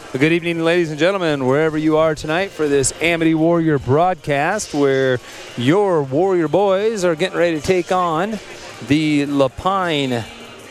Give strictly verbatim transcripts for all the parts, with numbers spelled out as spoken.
Well, good evening, ladies and gentlemen, wherever you are tonight for this Amity Warrior broadcast where your Warrior boys are getting ready to take on the Lapine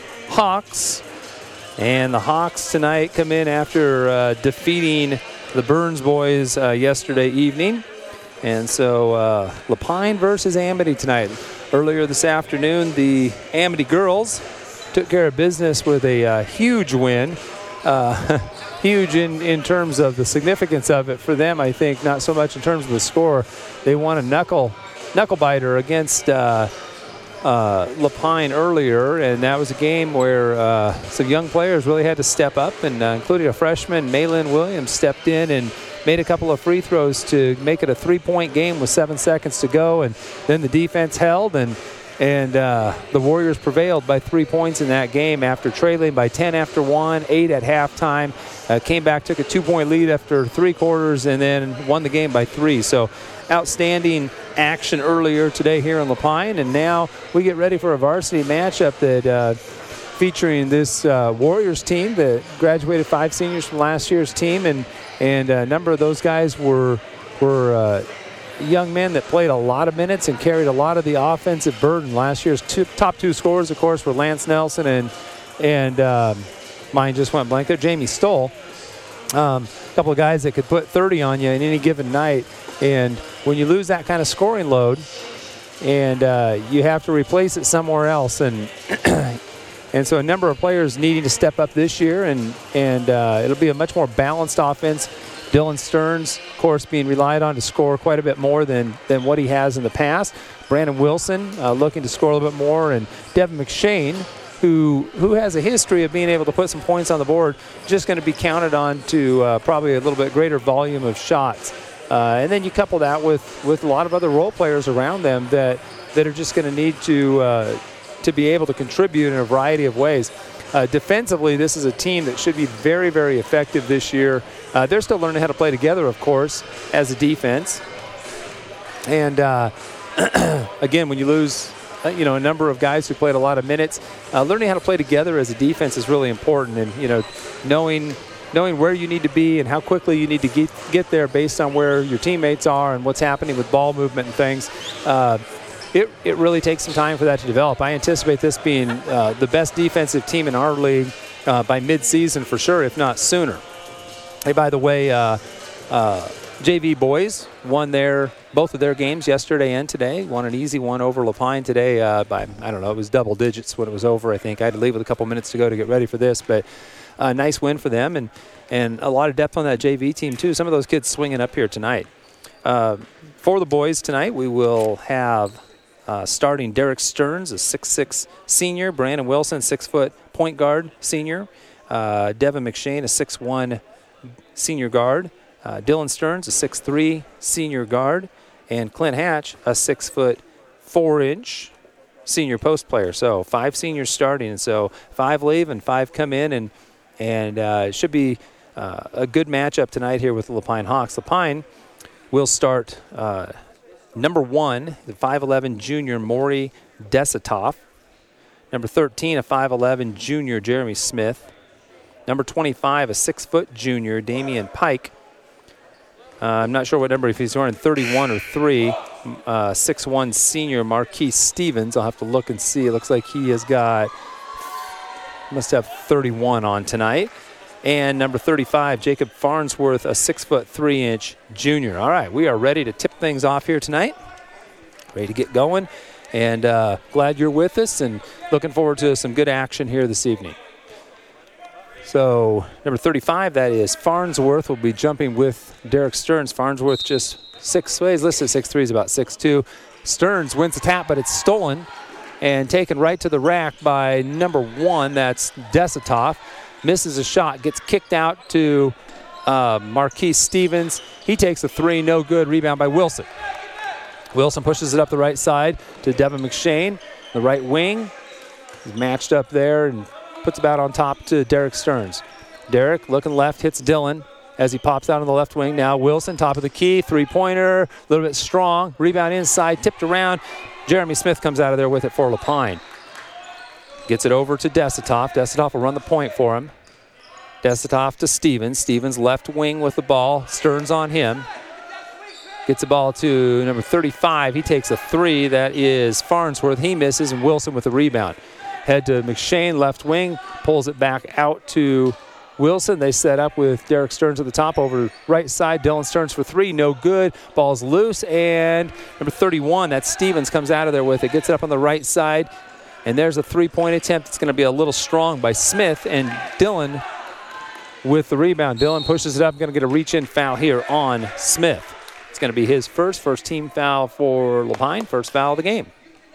Hawks. And the Hawks tonight come in after uh, defeating the Burns boys uh, yesterday evening. And so uh, Lapine versus Amity tonight. Earlier this afternoon, the Amity girls took care of business with a uh, huge win. Uh, huge in, in terms of the significance of it for them, I think, not so much in terms of the score. They won a knuckle knuckle biter against uh, uh, Lapine earlier, and that was a game where uh, some young players really had to step up, and uh, including a freshman, Maylin Williams, stepped in and made a couple of free throws to make it a three-point game with seven seconds to go, and then the defense held, and And uh, the Warriors prevailed by three points in that game after trailing by ten after one, eight at halftime. Uh, came back, took a two-point lead after three quarters, and then won the game by three. So outstanding action earlier today here in Lapine. And now we get ready for a varsity matchup that uh, featuring this uh, Warriors team that graduated five seniors from last year's team. And, and a number of those guys were, were uh, young men that played a lot of minutes and carried a lot of the offensive burden. Last year's two, top two scorers, of course, were Lance Nelson and and um, mine just went blank there, Jamie Stoll. Um, a couple of guys that could put thirty on you in any given night. And when you lose that kind of scoring load and uh, you have to replace it somewhere else, and and so a number of players needing to step up this year, and, and uh, it'll be a much more balanced offense. Dylan Stearns, of course, being relied on to score quite a bit more than, than what he has in the past. Brandon Wilson uh, looking to score a little bit more. And Devin McShane, who who has a history of being able to put some points on the board, just going to be counted on to uh, probably a little bit greater volume of shots. Uh, and then you couple that with, with a lot of other role players around them that, that are just going to need to uh, to be able to contribute in a variety of ways. Uh, defensively, this is a team that should be very, very effective this year. Uh, they're still learning how to play together, of course, as a defense. And uh, again, when you lose, uh, you know, a number of guys who played a lot of minutes, uh, learning how to play together as a defense is really important. And you know, knowing knowing where you need to be and how quickly you need to get get there based on where your teammates are and what's happening with ball movement and things. Uh, It, it really takes some time for that to develop. I anticipate this being uh, the best defensive team in our league uh, by mid-season for sure, if not sooner. Hey, by the way, uh, uh, J V boys won their both of their games yesterday and today. Won an easy one over Lapine today uh, by, I don't know, it was double digits when it was over, I think. I had to leave with a couple minutes to go to get ready for this, but a nice win for them, and, and a lot of depth on that J V team, too. Some of those kids swinging up here tonight. Uh, for the boys tonight, we will have Uh, starting Derek Stearns, a six six senior. Brandon Wilson, six foot point guard senior. Uh, Devin McShane, a six one senior guard. Uh, Dylan Stearns, a six three senior guard. And Clint Hatch, a six foot four inch senior post player. So five seniors starting. And so five leave and five come in. And, and uh, it should be uh, a good matchup tonight here with the Lapine Hawks. Lapine will start uh, number one, the five eleven junior Maury Desitoff. Number thirteen, a five eleven junior Jeremy Smith. Number twenty-five, a six foot junior Damian Pike. Uh, I'm not sure what number, if he's wearing thirty-one or three. Uh, six one senior Marquise Stevens. I'll have to look and see. It looks like he has got, must have thirty-one on tonight. And number thirty-five, Jacob Farnsworth, a six foot three inch junior. All right, we are ready to tip things off here tonight. Ready to get going. And uh, glad you're with us and looking forward to some good action here this evening. So number thirty-five, that is Farnsworth, will be jumping with Derek Stearns. Farnsworth just six, well, he's listed at six three, he's about six two. Stearns wins the tap, but it's stolen and taken right to the rack by number one, that's Desitoff. Misses a shot, gets kicked out to uh, Marquise Stevens. He takes a three, no good. Rebound by Wilson. Wilson pushes it up the right side to Devin McShane, the right wing. He's matched up there and puts about on top to Derek Stearns. Derek looking left, hits Dylan as he pops out on the left wing. Now Wilson, top of the key, three-pointer, a little bit strong. Rebound inside, tipped around. Jeremy Smith comes out of there with it for Lapine. Gets it over to Desitoff. Desitoff will run the point for him. Desitoff to Stevens. Stevens left wing with the ball. Stearns on him. Gets the ball to number thirty-five. He takes a three. That is Farnsworth. He misses, and Wilson with the rebound. Head to McShane, left wing. Pulls it back out to Wilson. They set up with Derek Stearns at the top over right side. Dylan Stearns for three. No good. Ball's loose. And number thirty-one, that's Stevens, comes out of there with it. Gets it up on the right side. And there's a three-point attempt. It's going to be a little strong by Smith. And Dylan with the rebound. Dylan pushes it up. Going to get a reach-in foul here on Smith. It's going to be his first, first team foul for Lapine, first foul of the game.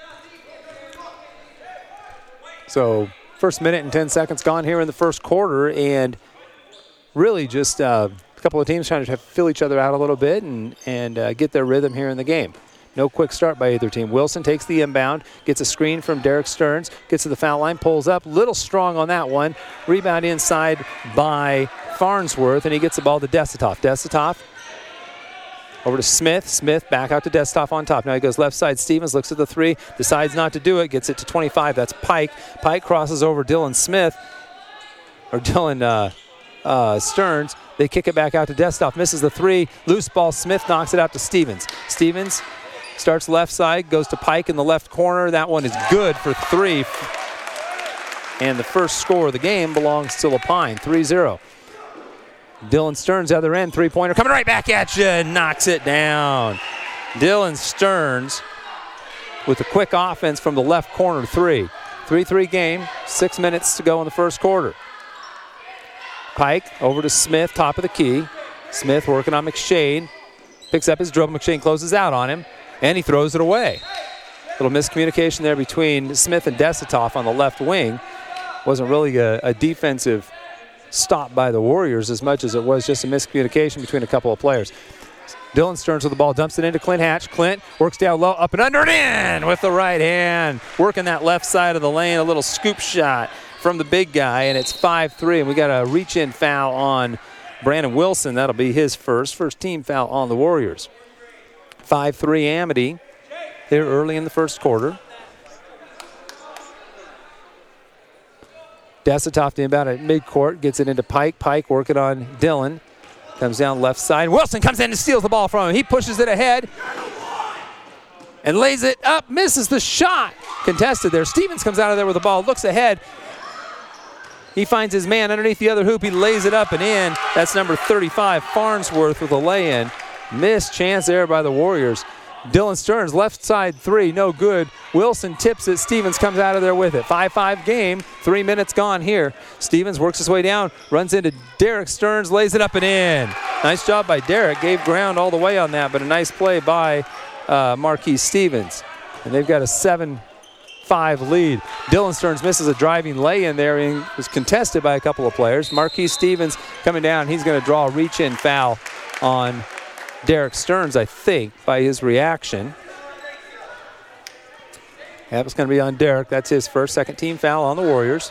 So first minute and ten seconds gone here in the first quarter, and really just uh, a couple of teams trying to fill each other out a little bit and, and uh, get their rhythm here in the game. No quick start by either team. Wilson takes the inbound, gets a screen from Derek Stearns, gets to the foul line, pulls up, little strong on that one. Rebound inside by Farnsworth, and he gets the ball to Desitoff. Desitoff over to Smith. Smith back out to Desitoff on top. Now he goes left side. Stevens looks at the three, decides not to do it, gets it to twenty-five. That's Pike. Pike crosses over Dylan Smith, or Dylan uh, uh, Stearns. They kick it back out to Desitoff. Misses the three. Loose ball. Smith knocks it out to Stevens. Stevens starts left side, goes to Pike in the left corner. That one is good for three. And the first score of the game belongs to Lapine, three zero. Dylan Stearns, other end, three-pointer, coming right back at you, knocks it down. Dylan Stearns with a quick offense from the left corner, three. three three game, six minutes to go in the first quarter. Pike over to Smith, top of the key. Smith working on McShane, picks up his dribble. McShane closes out on him, and he throws it away. Little miscommunication there between Smith and Desitoff on the left wing. Wasn't really a, a defensive stop by the Warriors as much as it was just a miscommunication between a couple of players. Dylan Stearns with the ball, dumps it into Clint Hatch. Clint works down low, up and under and in with the right hand. Working that left side of the lane, a little scoop shot from the big guy, and it's five three, and we got a reach-in foul on Brandon Wilson. That'll be his first, first team foul on the Warriors. five three Amity here early in the first quarter. Desitoff to inbound at midcourt, gets it into Pike. Pike working on Dylan. Comes down left side. Wilson comes in and steals the ball from him. He pushes it ahead and lays it up, misses the shot. Contested there. Stevens comes out of there with the ball, looks ahead. He finds his man underneath the other hoop. He lays it up and in. That's number thirty-five, Farnsworth with a lay-in. Missed chance there by the Warriors. Dylan Stearns, left side three, no good. Wilson tips it. Stevens comes out of there with it. five five game, three minutes gone here. Stevens works his way down, runs into Derek Stearns, lays it up and in. Nice job by Derek. Gave ground all the way on that, but a nice play by uh, Marquis Stevens. And they've got a seven five lead. Dylan Stearns misses a driving lay-in there and was contested by a couple of players. Marquis Stevens coming down. He's going to draw a reach-in foul on Derek Stearns, I think, by his reaction. That was going to be on Derek. That's his first, second team foul on the Warriors.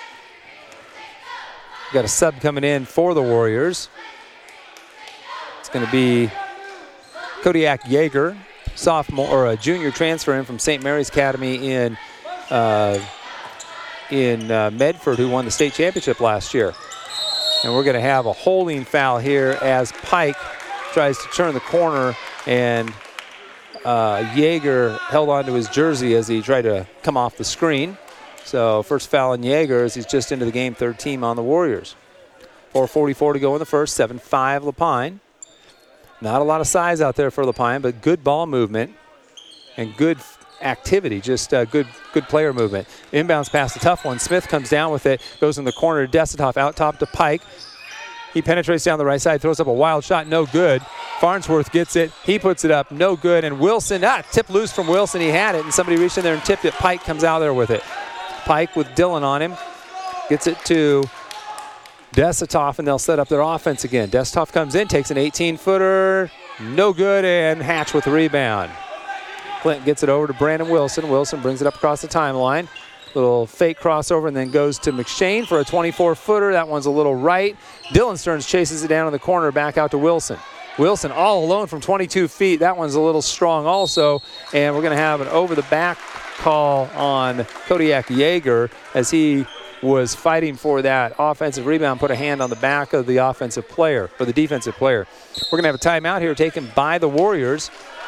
Got a sub coming in for the Warriors. It's going to be Kodiak Yeager, sophomore or a junior transfer in from Saint Mary's Academy in uh, in uh, Medford, who won the state championship last year. And we're going to have a holding foul here as Pike tries to turn the corner, and uh, Yeager held onto his jersey as he tried to come off the screen. So first foul on Yeager as he's just into the game, third team on the Warriors. four forty-four to go in the first, seven five Lapine. Not a lot of size out there for Lapine, but good ball movement and good activity, just uh, good good player movement. Inbounds pass, a tough one. Smith comes down with it, goes in the corner to Desitoff, out top to Pike. He penetrates down the right side, throws up a wild shot, no good. Farnsworth gets it, he puts it up, no good. And Wilson, ah, tip loose from Wilson, he had it, and somebody reached in there and tipped it. Pike comes out there with it. Pike with Dylan on him, gets it to Desitoff, and they'll set up their offense again. Desitoff comes in, takes an eighteen-footer, no good, and Hatch with the rebound. Clint gets it over to Brandon Wilson. Wilson brings it up across the timeline. Little fake crossover and then goes to McShane for a twenty-four-footer. That one's a little right. Dylan Stearns chases it down in the corner, back out to Wilson. Wilson all alone from twenty-two feet. That one's a little strong also. And we're going to have an over-the-back call on Kodiak Yeager as he was fighting for that offensive rebound, put a hand on the back of the offensive player, or the defensive player. We're going to have a timeout here taken by the Warriors.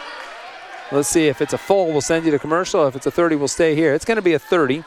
Let's see if it's a full, we'll send you to commercial. If it's a thirty, we'll stay here. It's going to be a thirty.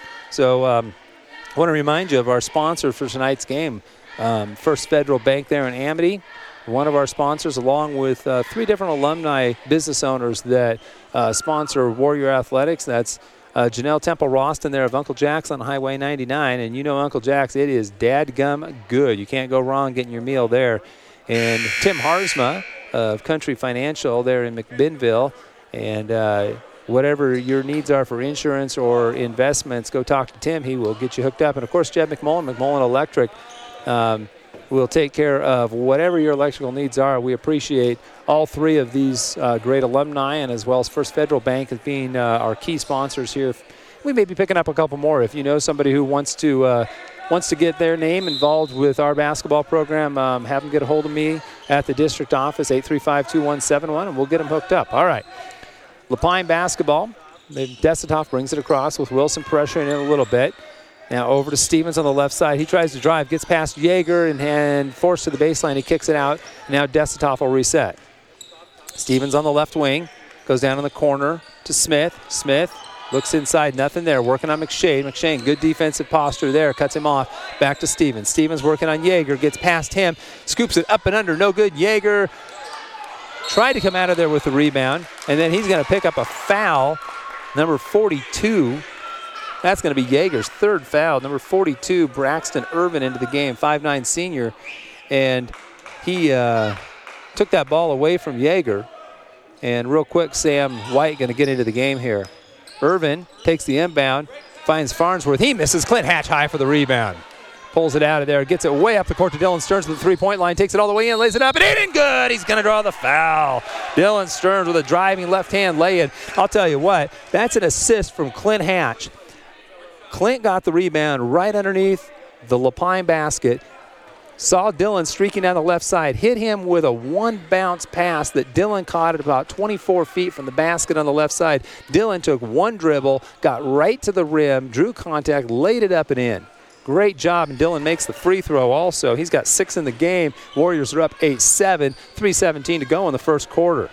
So um, I want to remind you of our sponsor for tonight's game, um, First Federal Bank there in Amity. One of our sponsors, along with uh, three different alumni business owners that uh, sponsor Warrior Athletics. That's uh, Janelle Temple Roston there of Uncle Jack's on Highway ninety-nine. And you know Uncle Jack's, it is dadgum good. You can't go wrong getting your meal there. And Tim Harsma of Country Financial there in McBinnville. And uh, whatever your needs are for insurance or investments, go talk to Tim. He will get you hooked up. And, of course, Jed McMullen, McMullen Electric, um, will take care of whatever your electrical needs are. We appreciate all three of these uh, great alumni, and as well as First Federal Bank as being uh, our key sponsors here. We may be picking up a couple more. If you know somebody who wants to uh, wants to get their name involved with our basketball program, um, have them get a hold of me at the district office, eight three five, two one seven one, and we'll get them hooked up. All right. Lapine basketball. Desitoff brings it across with Wilson pressuring in a little bit. Now over to Stevens on the left side. He tries to drive, gets past Yeager, and, and forced to the baseline. He kicks it out. Now Desitoff will reset. Stevens on the left wing. Goes down in the corner to Smith. Smith looks inside. Nothing there. Working on McShane. McShane, good defensive posture there. Cuts him off. Back to Stevens. Stevens working on Yeager. Gets past him. Scoops it up and under. No good. Yeager tried to come out of there with the rebound, and then he's going to pick up a foul, number forty-two. That's going to be Yeager's third foul. Number forty-two, Braxton Irvin, into the game, five nine senior, and he uh, took that ball away from Yeager. And real quick, Sam White going to get into the game here. Irvin takes the inbound, finds Farnsworth. He misses. Clint Hatch high for the rebound. Pulls it out of there, gets it way up the court to Dylan Stearns with the three-point line, takes it all the way in, lays it up, and it ain't good. He's going to draw the foul. Dylan Stearns with a driving left-hand lay-in. I'll tell you what, that's an assist from Clint Hatch. Clint got the rebound right underneath the Lapine basket, saw Dylan streaking down the left side, hit him with a one-bounce pass that Dylan caught at about twenty-four feet from the basket on the left side. Dylan took one dribble, got right to the rim, drew contact, laid it up and in. Great job, and Dylan makes the free throw also. He's got six in the game. Warriors are up eight seven, three seventeen to go in the first quarter.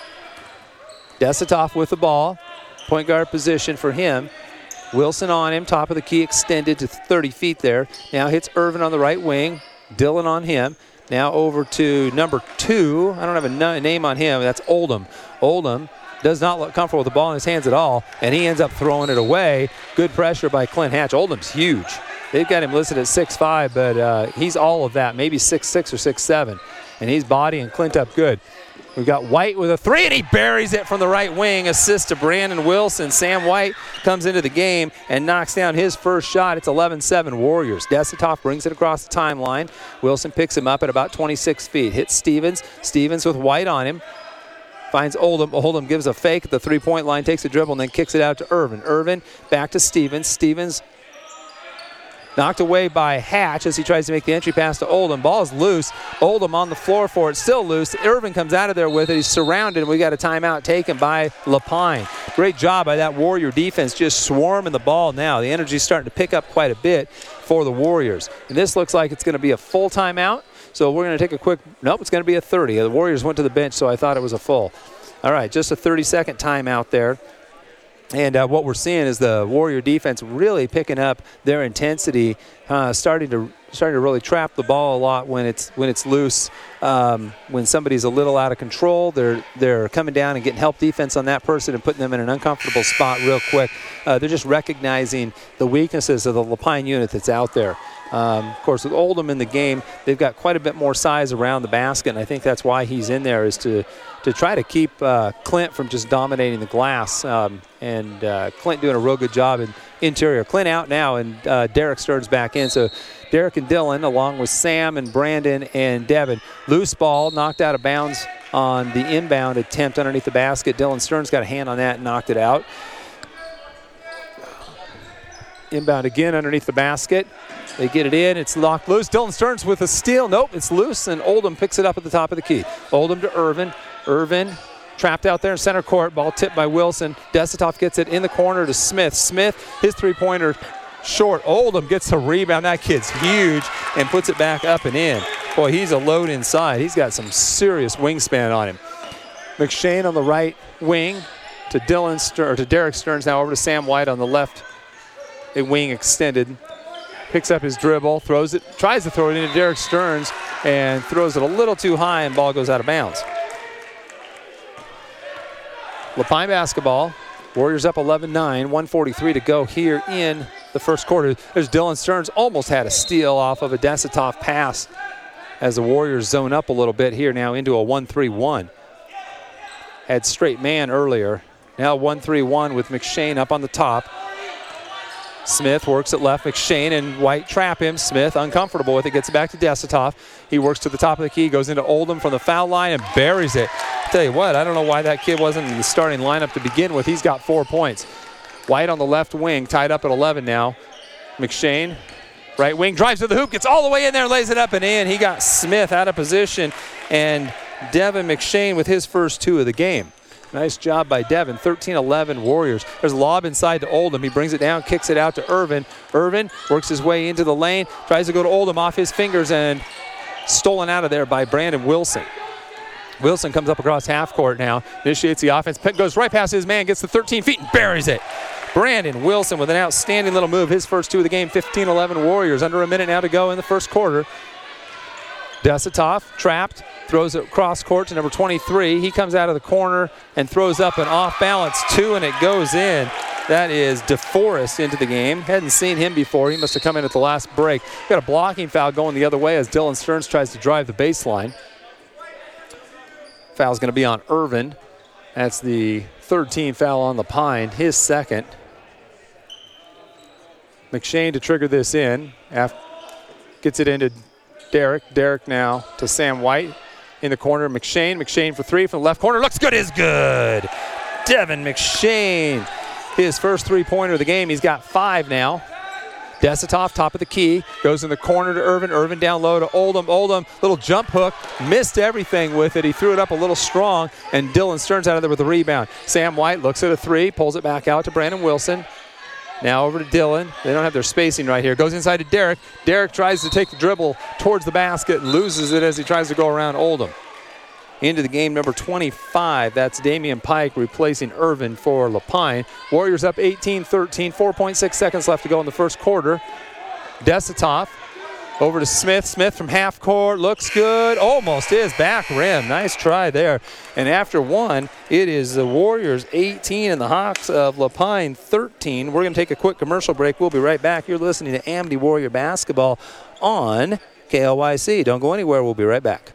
Desitoff with the ball. Point guard position for him. Wilson on him, top of the key, extended to thirty feet there. Now hits Irvin on the right wing. Dylan on him. Now over to number two. I don't have a no- name on him. That's Oldham. Oldham does not look comfortable with the ball in his hands at all, and he ends up throwing it away. Good pressure by Clint Hatch. Oldham's huge. They've got him listed at six five, but uh, he's all of that, maybe six six or six seven, and he's bodying Clint up good. We've got White with a three, and he buries it from the right wing. Assist to Brandon Wilson. Sam White comes into the game and knocks down his first shot. It's eleven seven Warriors. Desitoff brings it across the timeline. Wilson picks him up at about twenty-six feet. Hits Stevens. Stevens with White on him. Finds Oldham. Oldham gives a fake at the three-point line, takes a dribble, and then kicks it out to Irvin. Irvin back to Stevens. Stevens knocked away by Hatch as he tries to make the entry pass to Oldham. Ball is loose. Oldham on the floor for it. Still loose. Irvin comes out of there with it. He's surrounded, and we got a timeout taken by Lapine. Great job by that Warrior defense, just swarming the ball now. The energy's starting to pick up quite a bit for the Warriors. And this looks like it's going to be a full timeout. So we're going to take a quick, nope, it's going to be a thirty. The Warriors went to the bench, so I thought it was a full. All right, just a thirty-second timeout there. And uh, what we're seeing is the Warrior defense really picking up their intensity, uh, starting to starting to really trap the ball a lot when it's when it's loose. Um, when somebody's a little out of control, they're they're coming down and getting help defense on that person and putting them in an uncomfortable spot real quick. Uh, they're just recognizing the weaknesses of the Lapine unit that's out there. Um, of course, with Oldham in the game, they've got quite a bit more size around the basket, and I think that's why he's in there, is to to try to keep uh, Clint from just dominating the glass. Um, and uh, Clint doing a real good job in interior. Clint out now, and uh, Derek Stearns back in. So Derek and Dylan, along with Sam and Brandon and Devin. Loose ball, knocked out of bounds on the inbound attempt underneath the basket. Dylan Stearns got a hand on that and knocked it out. Inbound again underneath the basket. They get it in. It's locked loose. Dylan Stearns with a steal. Nope, it's loose, and Oldham picks it up at the top of the key. Oldham to Irvin. Irvin trapped out there in center court. Ball tipped by Wilson. Desitoff gets it in the corner to Smith. Smith, his three-pointer short. Oldham gets the rebound. That kid's huge and puts it back up and in. Boy, he's a load inside. He's got some serious wingspan on him. McShane on the right wing to Dylan Stern, or to Derek Stearns. Now over to Sam White on the left wing extended. Picks up his dribble, throws it, tries to throw it into Derek Stearns, and throws it a little too high, and ball goes out of bounds. LaPine basketball. Warriors up eleven nine, one forty-three to go here in the first quarter. There's Dylan Stearns, almost had a steal off of a Desitoff pass as the Warriors zone up a little bit here now into a one three one. Had straight man earlier. Now one three one with McShane up on the top. Smith works it left. McShane and White trap him. Smith uncomfortable with it, gets it back to Desitoff. He works to the top of the key, goes into Oldham from the foul line and buries it. I'll tell you what, I don't know why that kid wasn't in the starting lineup to begin with. He's got four points. White on the left wing, tied up at eleven now. McShane, right wing, drives to the hoop, gets all the way in there, lays it up and in. He got Smith out of position, and Devin McShane with his first two of the game. Nice job by Devin. thirteen eleven Warriors. There's a lob inside to Oldham. He brings it down, kicks it out to Irvin. Irvin works his way into the lane, tries to go to Oldham off his fingers, and stolen out of there by Brandon Wilson. Wilson comes up across half court now, initiates the offense, goes right past his man, gets to thirteen feet and buries it. Brandon Wilson with an outstanding little move. His first two of the game, fifteen eleven Warriors. Under a minute now to go in the first quarter. Desitoff trapped, throws it cross court to number twenty-three. He comes out of the corner and throws up an off-balance two, and it goes in. That is DeForest into the game. Hadn't seen him before. He must have come in at the last break. Got a blocking foul going the other way as Dylan Stearns tries to drive the baseline. Foul's going to be on Irvin. That's the third team foul on LaPine, his second. McShane to trigger this in. After, gets it into Derek. Derek now to Sam White in the corner. McShane. McShane for three from the left corner. Looks good, is good. Devin McShane. His first three-pointer of the game. He's got five now. Desitoff, top of the key, goes in the corner to Irvin. Irvin down low to Oldham. Oldham, little jump hook, missed everything with it. He threw it up a little strong, and Dylan Stearns out of there with a rebound. Sam White looks at a three, pulls it back out to Brandon Wilson. Now over to Dylan. They don't have their spacing right here. Goes inside to Derek. Derek tries to take the dribble towards the basket and loses it as he tries to go around Oldham. Into the game, number twenty-five. That's Damian Pike replacing Irvin for LaPine. Warriors up eighteen thirteen. four point six seconds left to go in the first quarter. Desitoff over to Smith. Smith from half court. Looks good. Almost is. Back rim. Nice try there. And after one, it is the Warriors eighteen and the Hawks of LaPine thirteen. We're going to take a quick commercial break. We'll be right back. You're listening to Amity Warrior Basketball on K L Y C. Don't go anywhere. We'll be right back.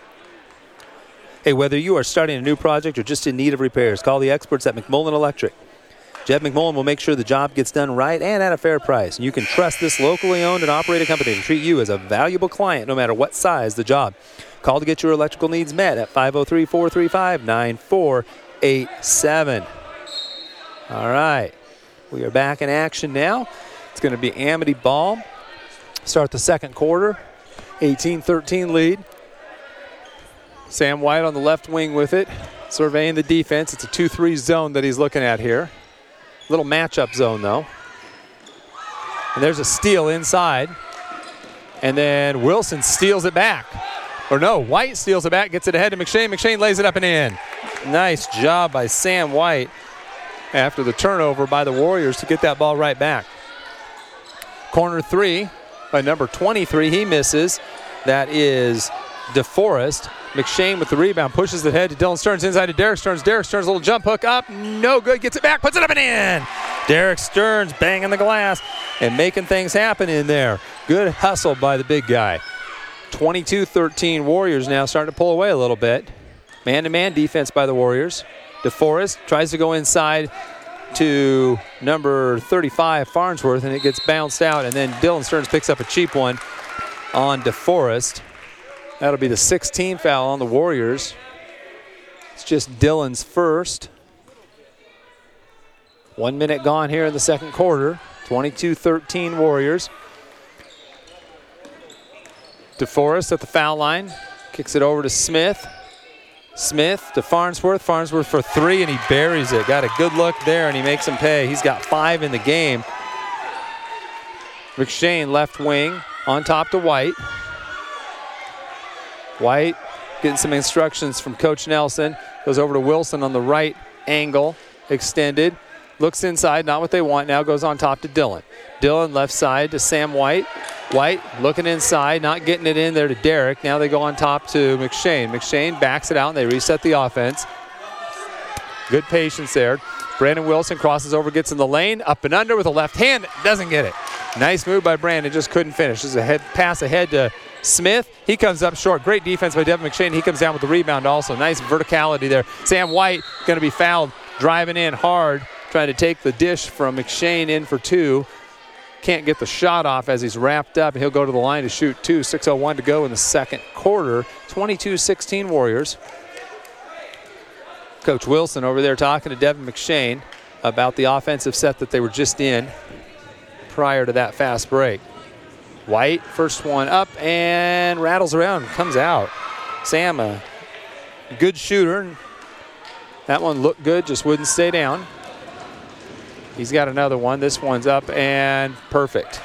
Hey, whether you are starting a new project or just in need of repairs, call the experts at McMullen Electric. Jeb McMullen will make sure the job gets done right and at a fair price. And you can trust this locally owned and operated company to treat you as a valuable client no matter what size the job. Call to get your electrical needs met at five oh three, four three five, nine four eight seven. All right, we are back in action now. It's going to be Amity ball. Start the second quarter, eighteen thirteen lead. Sam White on the left wing with it, surveying the defense. It's a two three zone that he's looking at here. Little matchup zone, though. And there's a steal inside. And then Wilson steals it back. Or no, White steals it back, gets it ahead to McShane. McShane lays it up and in. Nice job by Sam White after the turnover by the Warriors to get that ball right back. Corner three by number twenty-three. He misses. That is DeForest. McShane with the rebound, pushes it ahead to Dylan Stearns, inside to Derek Stearns. Derek Stearns, little jump hook up, no good, gets it back, puts it up and in. Derek Stearns banging the glass and making things happen in there. Good hustle by the big guy. twenty-two thirteen Warriors now starting to pull away a little bit. Man-to-man defense by the Warriors. DeForest tries to go inside to number thirty-five, Farnsworth, and it gets bounced out, and then Dylan Stearns picks up a cheap one on DeForest. That'll be the sixteenth foul on the Warriors. It's just Dylan's first. One minute gone here in the second quarter. twenty-two thirteen Warriors. DeForest at the foul line. Kicks it over to Smith. Smith to Farnsworth. Farnsworth for three, and he buries it. Got a good look there, and he makes him pay. He's got five in the game. McShane left wing on top to White. White getting some instructions from Coach Nelson. Goes over to Wilson on the right angle, extended. Looks inside, not what they want. Now goes on top to Dillon. Dillon left side to Sam White. White looking inside, not getting it in there to Derek. Now they go on top to McShane. McShane backs it out and they reset the offense. Good patience there. Brandon Wilson crosses over, gets in the lane, up and under with a left hand, doesn't get it. Nice move by Brandon, just couldn't finish. This is a head pass ahead to Smith. He comes up short. Great defense by Devin McShane. He comes down with the rebound also. Nice verticality there. Sam White going to be fouled, driving in hard, trying to take the dish from McShane in for two. Can't get the shot off as he's wrapped up, and he'll go to the line to shoot two. six oh one to go in the second quarter. twenty-two sixteen Warriors. Coach Wilson over there talking to Devin McShane about the offensive set that they were just in prior to that fast break. White, first one up and rattles around, comes out. Sam, a good shooter. That one looked good, just wouldn't stay down. He's got another one. This one's up and perfect.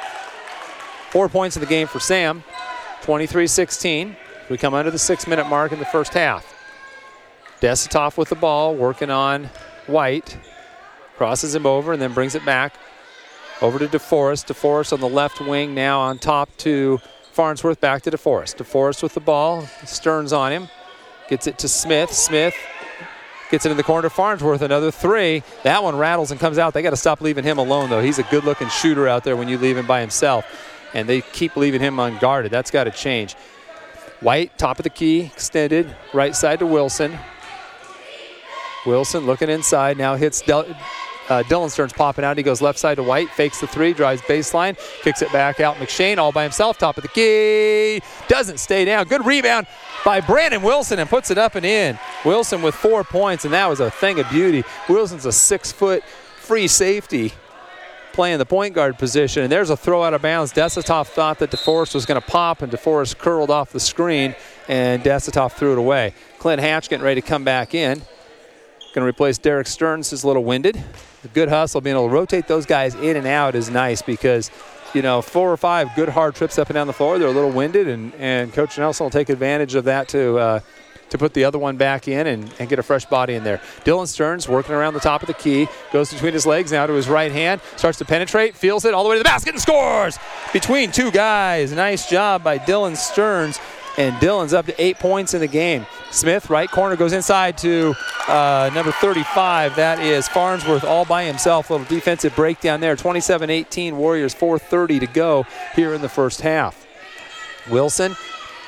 Four points in the game for Sam, twenty-three sixteen. We come under the six-minute mark in the first half. Desitoff with the ball, working on White. Crosses him over and then brings it back over to DeForest. DeForest on the left wing now on top to Farnsworth, back to DeForest. DeForest with the ball, Stearns on him. Gets it to Smith. Smith gets it in the corner to Farnsworth, another three. That one rattles and comes out. They got to stop leaving him alone, though. He's a good-looking shooter out there when you leave him by himself, and they keep leaving him unguarded. That's got to change. White, top of the key, extended, right side to Wilson. Wilson looking inside, now hits Del uh, Dillon Stearns popping out. He goes left side to White, fakes the three, drives baseline, kicks it back out. McShane all by himself, top of the key, doesn't stay down. Good rebound by Brandon Wilson and puts it up and in. Wilson with four points, and that was a thing of beauty. Wilson's a six-foot free safety playing the point guard position, and there's a throw out of bounds. Desitoff thought that DeForest was going to pop, and DeForest curled off the screen, and Desitoff threw it away. Clint Hatch getting ready to come back in. Going to replace Derek Stearns, who's a little winded. A good hustle, being able to rotate those guys in and out is nice because, you know, four or five good hard trips up and down the floor. They're a little winded, and, and Coach Nelson will take advantage of that to uh, to put the other one back in and, and get a fresh body in there. Dillon Stearns working around the top of the key, goes between his legs now to his right hand, starts to penetrate, feels it all the way to the basket and scores between two guys. Nice job by Dillon Stearns, and Dillon's up to eight points in the game. Smith, right corner, goes inside to uh, number thirty-five. That is Farnsworth all by himself. A little defensive breakdown there. twenty-seven eighteen Warriors, four thirty to go here in the first half. Wilson,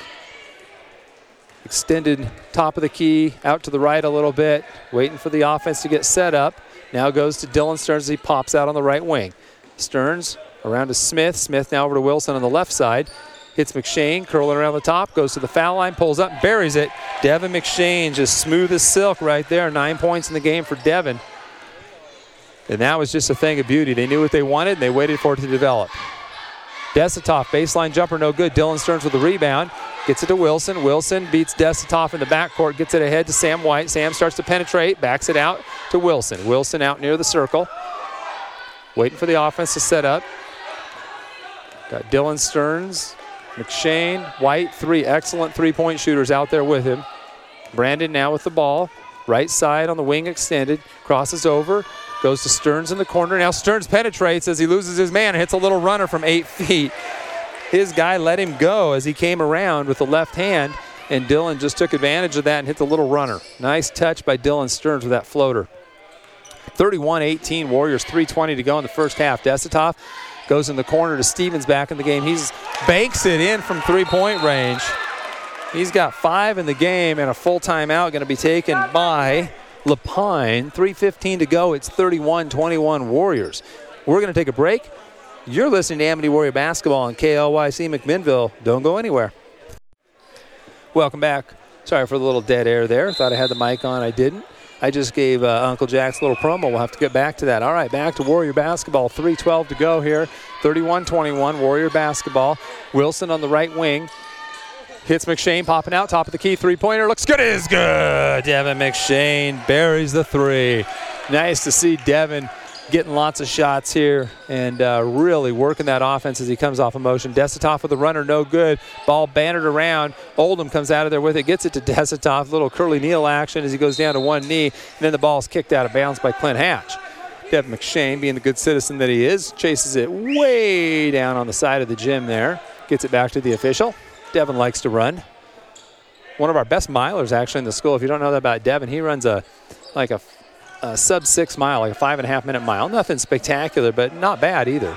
extended top of the key, out to the right a little bit, waiting for the offense to get set up. Now goes to Dillon Stearns as he pops out on the right wing. Stearns around to Smith. Smith now over to Wilson on the left side. Hits McShane, curling around the top, goes to the foul line, pulls up, buries it. Devin McShane just smooth as silk right there. Nine points in the game for Devin. And that was just a thing of beauty. They knew what they wanted, and they waited for it to develop. Desitoff, baseline jumper, no good. Dillon Stearns with the rebound. Gets it to Wilson. Wilson beats Desitoff in the backcourt, gets it ahead to Sam White. Sam starts to penetrate, backs it out to Wilson. Wilson out near the circle. Waiting for the offense to set up. Got Dillon Stearns, McShane, White, three excellent three-point shooters out there with him. Brandon now with the ball. Right side on the wing extended. Crosses over. Goes to Stearns in the corner. Now Stearns penetrates as he loses his man and hits a little runner from eight feet. His guy let him go as he came around with the left hand, and Dillon just took advantage of that and hit the little runner. Nice touch by Dillon Stearns with that floater. thirty-one eighteen Warriors, three twenty to go in the first half. Desitoff goes in the corner to Stevens back in the game. He's banks it in from three-point range. He's got five in the game and a full timeout going to be taken by Lapine. three fifteen to go. It's thirty-one twenty-one Warriors. We're going to take a break. You're listening to Amity Warrior Basketball on K L Y C McMinnville. Don't go anywhere. Welcome back. Sorry for the little dead air there. Thought I had the mic on. I didn't. I just gave uh, Uncle Jack's little promo. We'll have to get back to that. All right, back to Warrior Basketball. three twelve to go here. thirty-one twenty-one Warrior Basketball. Wilson on the right wing. Hits McShane, popping out, top of the key, three-pointer. Looks good, is good. Devin McShane buries the three. Nice to see Devin getting lots of shots here and uh, really working that offense as he comes off a motion. Desitoff with the runner, no good. Ball bantered around. Oldham comes out of there with it, gets it to Desitoff. Little curly kneel action as he goes down to one knee. And then the ball's kicked out of bounds by Clint Hatch. Devin McShane, being the good citizen that he is, chases it way down on the side of the gym there. Gets it back to the official. Devin likes to run. One of our best milers actually in the school. If you don't know that about Devin, he runs a like a, a sub six mile, like a five and a half minute mile. Nothing spectacular, but not bad either.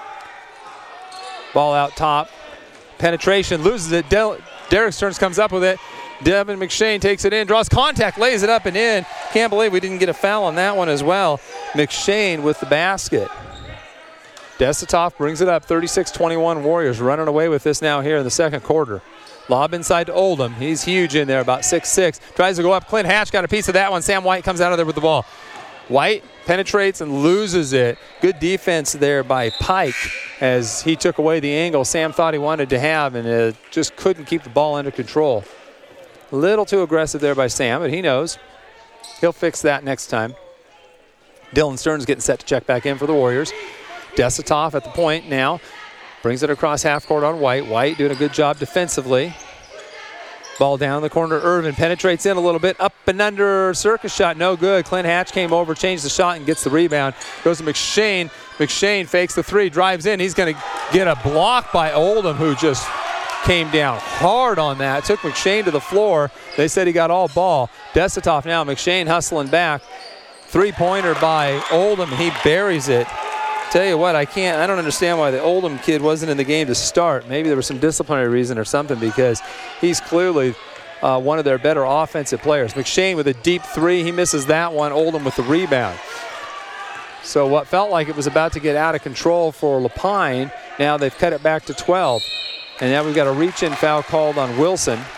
Ball out top. Penetration, loses it. Del Derek Stearns comes up with it. Devin McShane takes it in, draws contact, lays it up and in. Can't believe we didn't get a foul on that one as well. McShane with the basket. Desitoff brings it up, thirty-six twenty-one Warriors running away with this now here in the second quarter. Lob inside to Oldham. He's huge in there, about six six. Tries to go up. Clint Hatch got a piece of that one. Sam White comes out of there with the ball. White penetrates and loses it. Good defense there by Pike as he took away the angle Sam thought he wanted to have and uh, just couldn't keep the ball under control. A little too aggressive there by Sam, but he knows. He'll fix that next time. Dylan Stearns getting set to check back in for the Warriors. Desitoff at the point now. Brings it across half court on White. White doing a good job defensively. Ball down the corner. Irvin penetrates in a little bit. Up and under. Circus shot. No good. Clint Hatch came over, changed the shot, and gets the rebound. Goes to McShane. McShane fakes the three. Drives in. He's going to get a block by Oldham, who just came down hard on that. Took McShane to the floor. They said he got all ball. Desitoff now. McShane hustling back. Three-pointer by Oldham. He buries it. Tell you what, I can't, I don't understand why the Oldham kid wasn't in the game to start. Maybe there was some disciplinary reason or something because he's clearly uh, one of their better offensive players. McShane with a deep three. He misses that one. Oldham with the rebound. So what felt like it was about to get out of control for Lapine, now they've cut it back to twelve. And now we've got a reach-in foul called on Wilson. I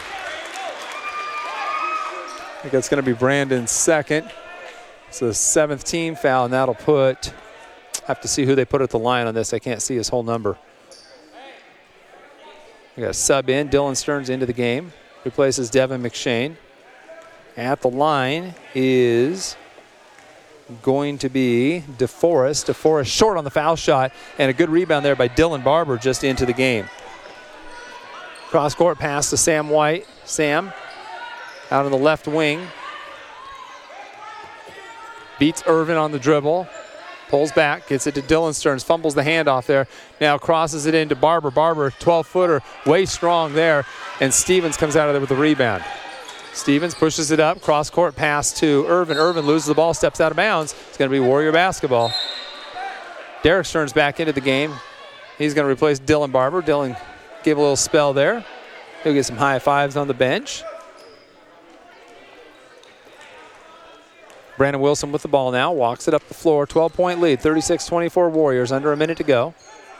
think that's going to be Brandon's second. It's the seventh team foul, and that'll put... I have to see who they put at the line on this. I can't see his whole number. We got a sub in. Dylan Stearns into the game. Replaces Devin McShane. At the line is going to be DeForest. DeForest short on the foul shot. And a good rebound there by Dylan Barber just into the game. Cross-court pass to Sam White. Sam out on the left wing. Beats Irvin on the dribble. Pulls back, gets it to Dylan Stearns, fumbles the handoff there. Now crosses it into Barber. Barber, twelve-footer, way strong there. And Stevens comes out of there with the rebound. Stevens pushes it up, cross-court pass to Irvin. Irvin loses the ball, steps out of bounds. It's going to be Warrior basketball. Derek Stearns back into the game. He's going to replace Dylan Barber. Dylan gave a little spell there. He'll get some high fives on the bench. Brandon Wilson with the ball now, walks it up the floor, twelve-point lead, thirty-six twenty-four Warriors, under a minute to go.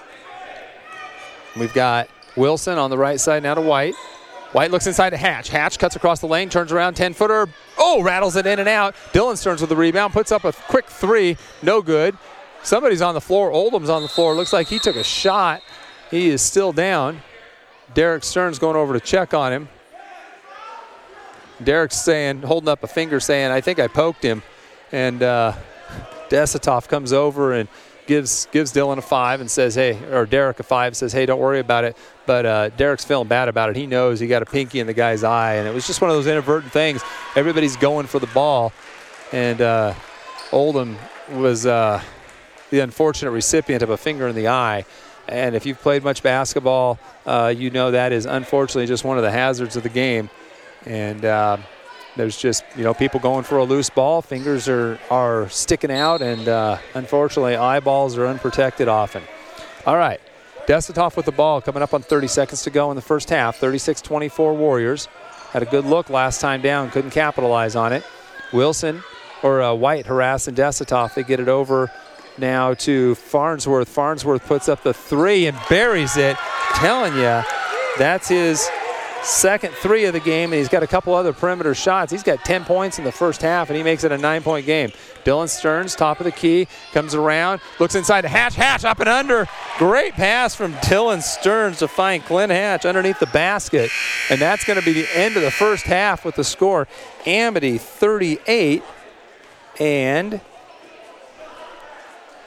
We've got Wilson on the right side now to White. White looks inside to Hatch. Hatch cuts across the lane, turns around, ten-footer. Oh, rattles it in and out. Dylan Stearns with the rebound, puts up a quick three, no good. Somebody's on the floor. Oldham's on the floor. Looks like he took a shot. He is still down. Derek Stearns going over to check on him. Derek's saying, holding up a finger saying, I think I poked him. And uh, Desitoff comes over and gives gives Dylan a five and says, hey, or Derek a five, says, hey, don't worry about it. But uh, Derek's feeling bad about it. He knows he got a pinky in the guy's eye. And it was just one of those inadvertent things. Everybody's going for the ball. And uh, Oldham was uh, the unfortunate recipient of a finger in the eye. And if you've played much basketball, uh, you know that is unfortunately just one of the hazards of the game. And uh, there's just, you know, people going for a loose ball. Fingers are, are sticking out, and uh, unfortunately, eyeballs are unprotected often. All right, Desitoff with the ball coming up on thirty seconds to go in the first half. thirty-six twenty-four Warriors. Had a good look last time down, couldn't capitalize on it. Wilson, or uh, White harassing Desitoff. They get it over now to Farnsworth. Farnsworth puts up the three and buries it. Telling you, that's his second three of the game, and he's got a couple other perimeter shots. He's got ten points in the first half, and he makes it a nine-point game. Dylan Stearns, top of the key, comes around, looks inside to Hatch. Hatch up and under. Great pass from Dylan Stearns to find Clint Hatch underneath the basket, and that's going to be the end of the first half with the score. Amity thirty-eight and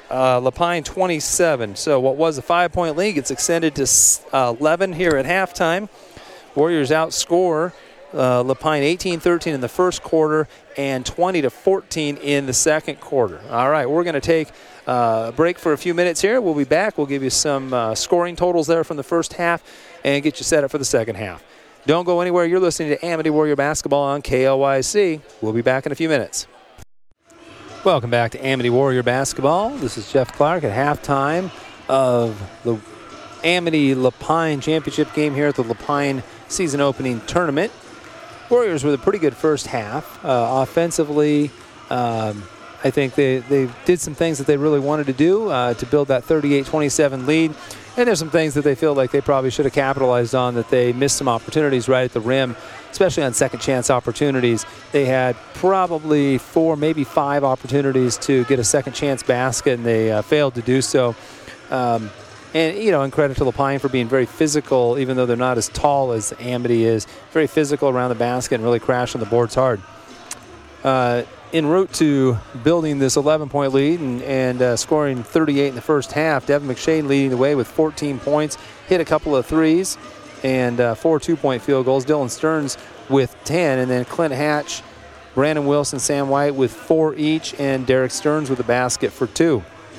Uh, Lapine twenty-seven. So what was a five-point lead gets extended to uh, eleven here at halftime. Warriors outscore uh, Lapine eighteen thirteen in the first quarter and twenty to fourteen in the second quarter. All right, we're going to take uh, a break for a few minutes here. We'll be back. We'll give you some uh, scoring totals there from the first half and get you set up for the second half. Don't go anywhere. You're listening to Amity Warrior Basketball on K L Y C. We'll be back in a few minutes. Welcome back to Amity Warrior Basketball. This is Jeff Clark at halftime of the Amity Lapine Championship game here at the Lapine season opening tournament. Warriors with a pretty good first half. Uh, offensively, um, I think they, they did some things that they really wanted to do uh, to build that thirty-eight twenty-seven lead. And there's some things that they feel like they probably should have capitalized on, that they missed some opportunities right at the rim, especially on second chance opportunities. They had probably four, maybe five opportunities to get a second chance basket, and they uh, failed to do so. Um, and, you know, and credit to Lapine for being very physical, even though they're not as tall as Amity is. Very physical around the basket and really crashing the boards hard. Uh, en route to building this eleven-point lead and, and uh, scoring thirty-eight in the first half, Devin McShane leading the way with fourteen points, hit a couple of threes, and uh, four two-point field goals. Dylan Stearns with ten, and then Clint Hatch, Brandon Wilson, Sam White with four each, and Derek Stearns with a basket for two.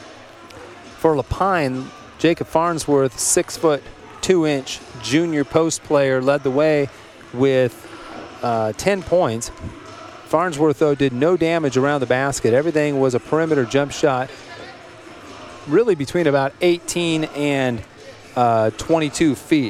For Lapine, Jacob Farnsworth, six foot two inch junior post player, led the way with uh, ten points. Farnsworth, though, did no damage around the basket. Everything was a perimeter jump shot, really between about eighteen and uh, twenty-two feet.